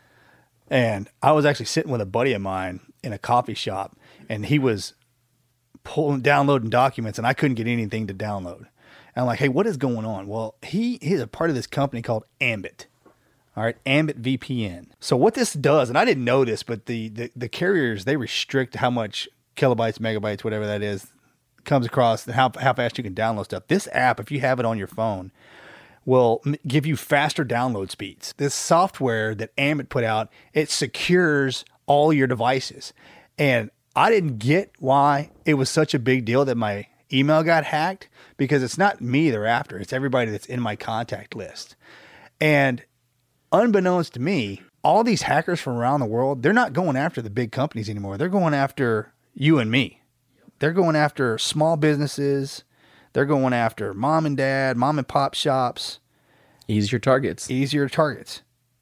and I was actually sitting with a buddy of mine in a coffee shop, and he was pulling, downloading documents, and I couldn't get anything to download. And I'm like, hey, what is going on? Well, he he's a part of this company called Ambit. All right, Ambit V P N. So what this does, and I didn't know this, but the, the, the carriers, they restrict how much kilobytes, megabytes, whatever that is, comes across, how, how fast you can download stuff. This app, if you have it on your phone, will give you faster download speeds. This software that Ambit put out, it secures all your devices. And I didn't get why it was such a big deal that my email got hacked, because it's not me they're after. It's everybody that's in my contact list. And unbeknownst to me, all these hackers from around the world, they're not going after the big companies anymore. They're going after you and me. They're going after small businesses. They're going after mom and dad, mom and pop shops. Easier targets. Easier targets.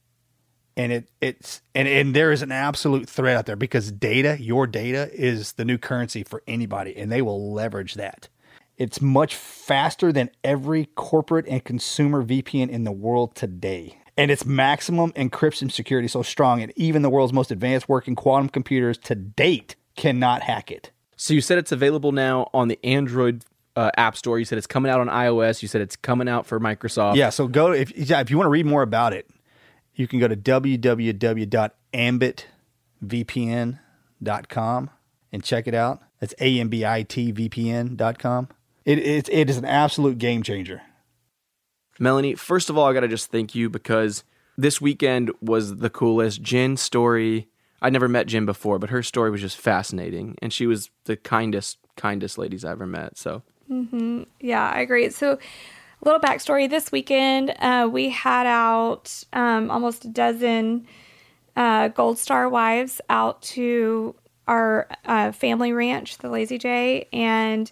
And it it's and, and there is an absolute threat out there, because data, your data, is the new currency for anybody, and they will leverage that. It's much faster than every corporate and consumer V P N in the world today. And its maximum encryption security is so strong, and even the world's most advanced working quantum computers to date cannot hack it. So you said it's available now on the Android uh, App Store. You said it's coming out on iOS. You said it's coming out for Microsoft. Yeah, so go if yeah, if you want to read more about it, you can go to w w w dot ambit v p n dot com and check it out. That's A M B I T V P N dot com. It, it, it is an absolute game changer. Melanie, first of all, I got to just thank you, because this weekend was the coolest. Jen's story, I'd never met Jen before, but her story was just fascinating. And she was the kindest, kindest ladies I ever met. So, mm-hmm. Yeah, I agree. So, a little backstory. This weekend, uh, we had out um, almost a dozen uh, Gold Star wives out to our uh, family ranch, the Lazy J, and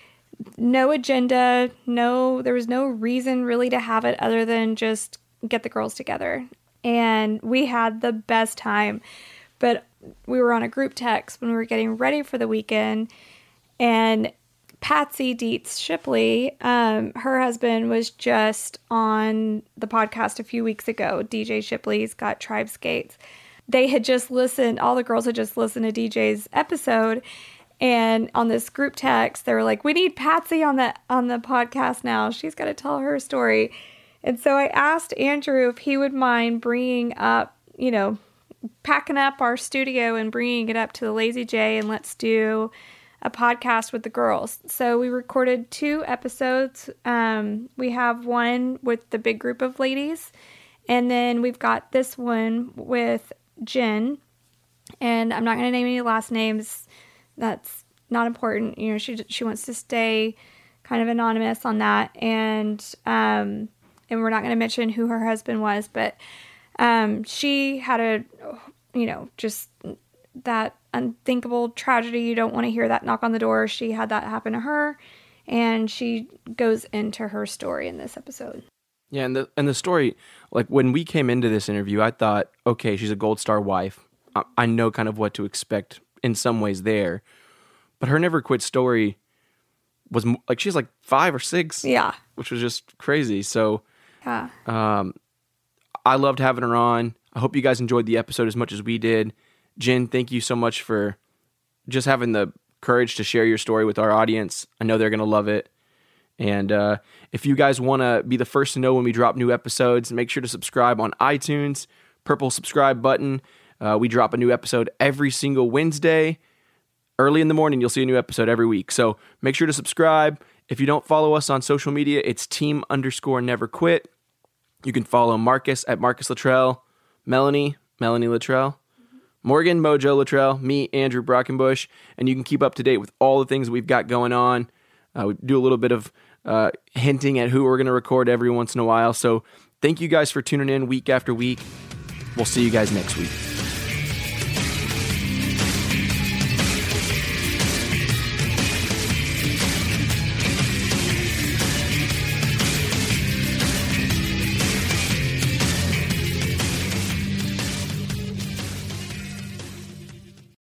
no agenda, no, there was no reason really to have it other than just get the girls together. And we had the best time. But we were on a group text when we were getting ready for the weekend, and Patsy Dietz Shipley, um, her husband was just on the podcast a few weeks ago. D J Shipley's got Tribe Skates. They had just listened, all the girls had just listened to D J's episode, and on this group text, they were like, we need Patsy on the, on the podcast now. She's got to tell her story. And so I asked Andrew if he would mind bringing up, you know, packing up our studio and bringing it up to the Lazy J, and let's do a podcast with the girls. So we recorded two episodes. Um, we have one with the big group of ladies, and then we've got this one with Jen. And I'm not going to name any last names. That's not important. You know, she she wants to stay kind of anonymous on that, and um, and we're not going to mention who her husband was, but um, she had a, you know, just that unthinkable tragedy. You don't want to hear that knock on the door. She had that happen to her, and she goes into her story in this episode. Yeah, and the and the story, like when we came into this interview, I thought, okay, she's a Gold Star wife. I, I know kind of what to expect in some ways there, but her never quit story was m- like she's like five or six, yeah, which was just crazy. So, yeah, um, I loved having her on. I hope you guys enjoyed the episode as much as we did. Jen, thank you so much for just having the courage to share your story with our audience. I know they're going to love it. And uh, if you guys want to be the first to know when we drop new episodes, make sure to subscribe on iTunes, purple subscribe button. Uh, we drop a new episode every single Wednesday. Early in the morning, you'll see a new episode every week. So make sure to subscribe. If you don't follow us on social media, it's team underscore never quit. You can follow Marcus at Marcus Luttrell, Melanie, Melanie Luttrell, Morgan, Mojo Luttrell, me, Andrew Brockenbush, and you can keep up to date with all the things we've got going on. Uh, we do a little bit of uh, hinting at who we're going to record every once in a while. So thank you guys for tuning in week after week. We'll see you guys next week.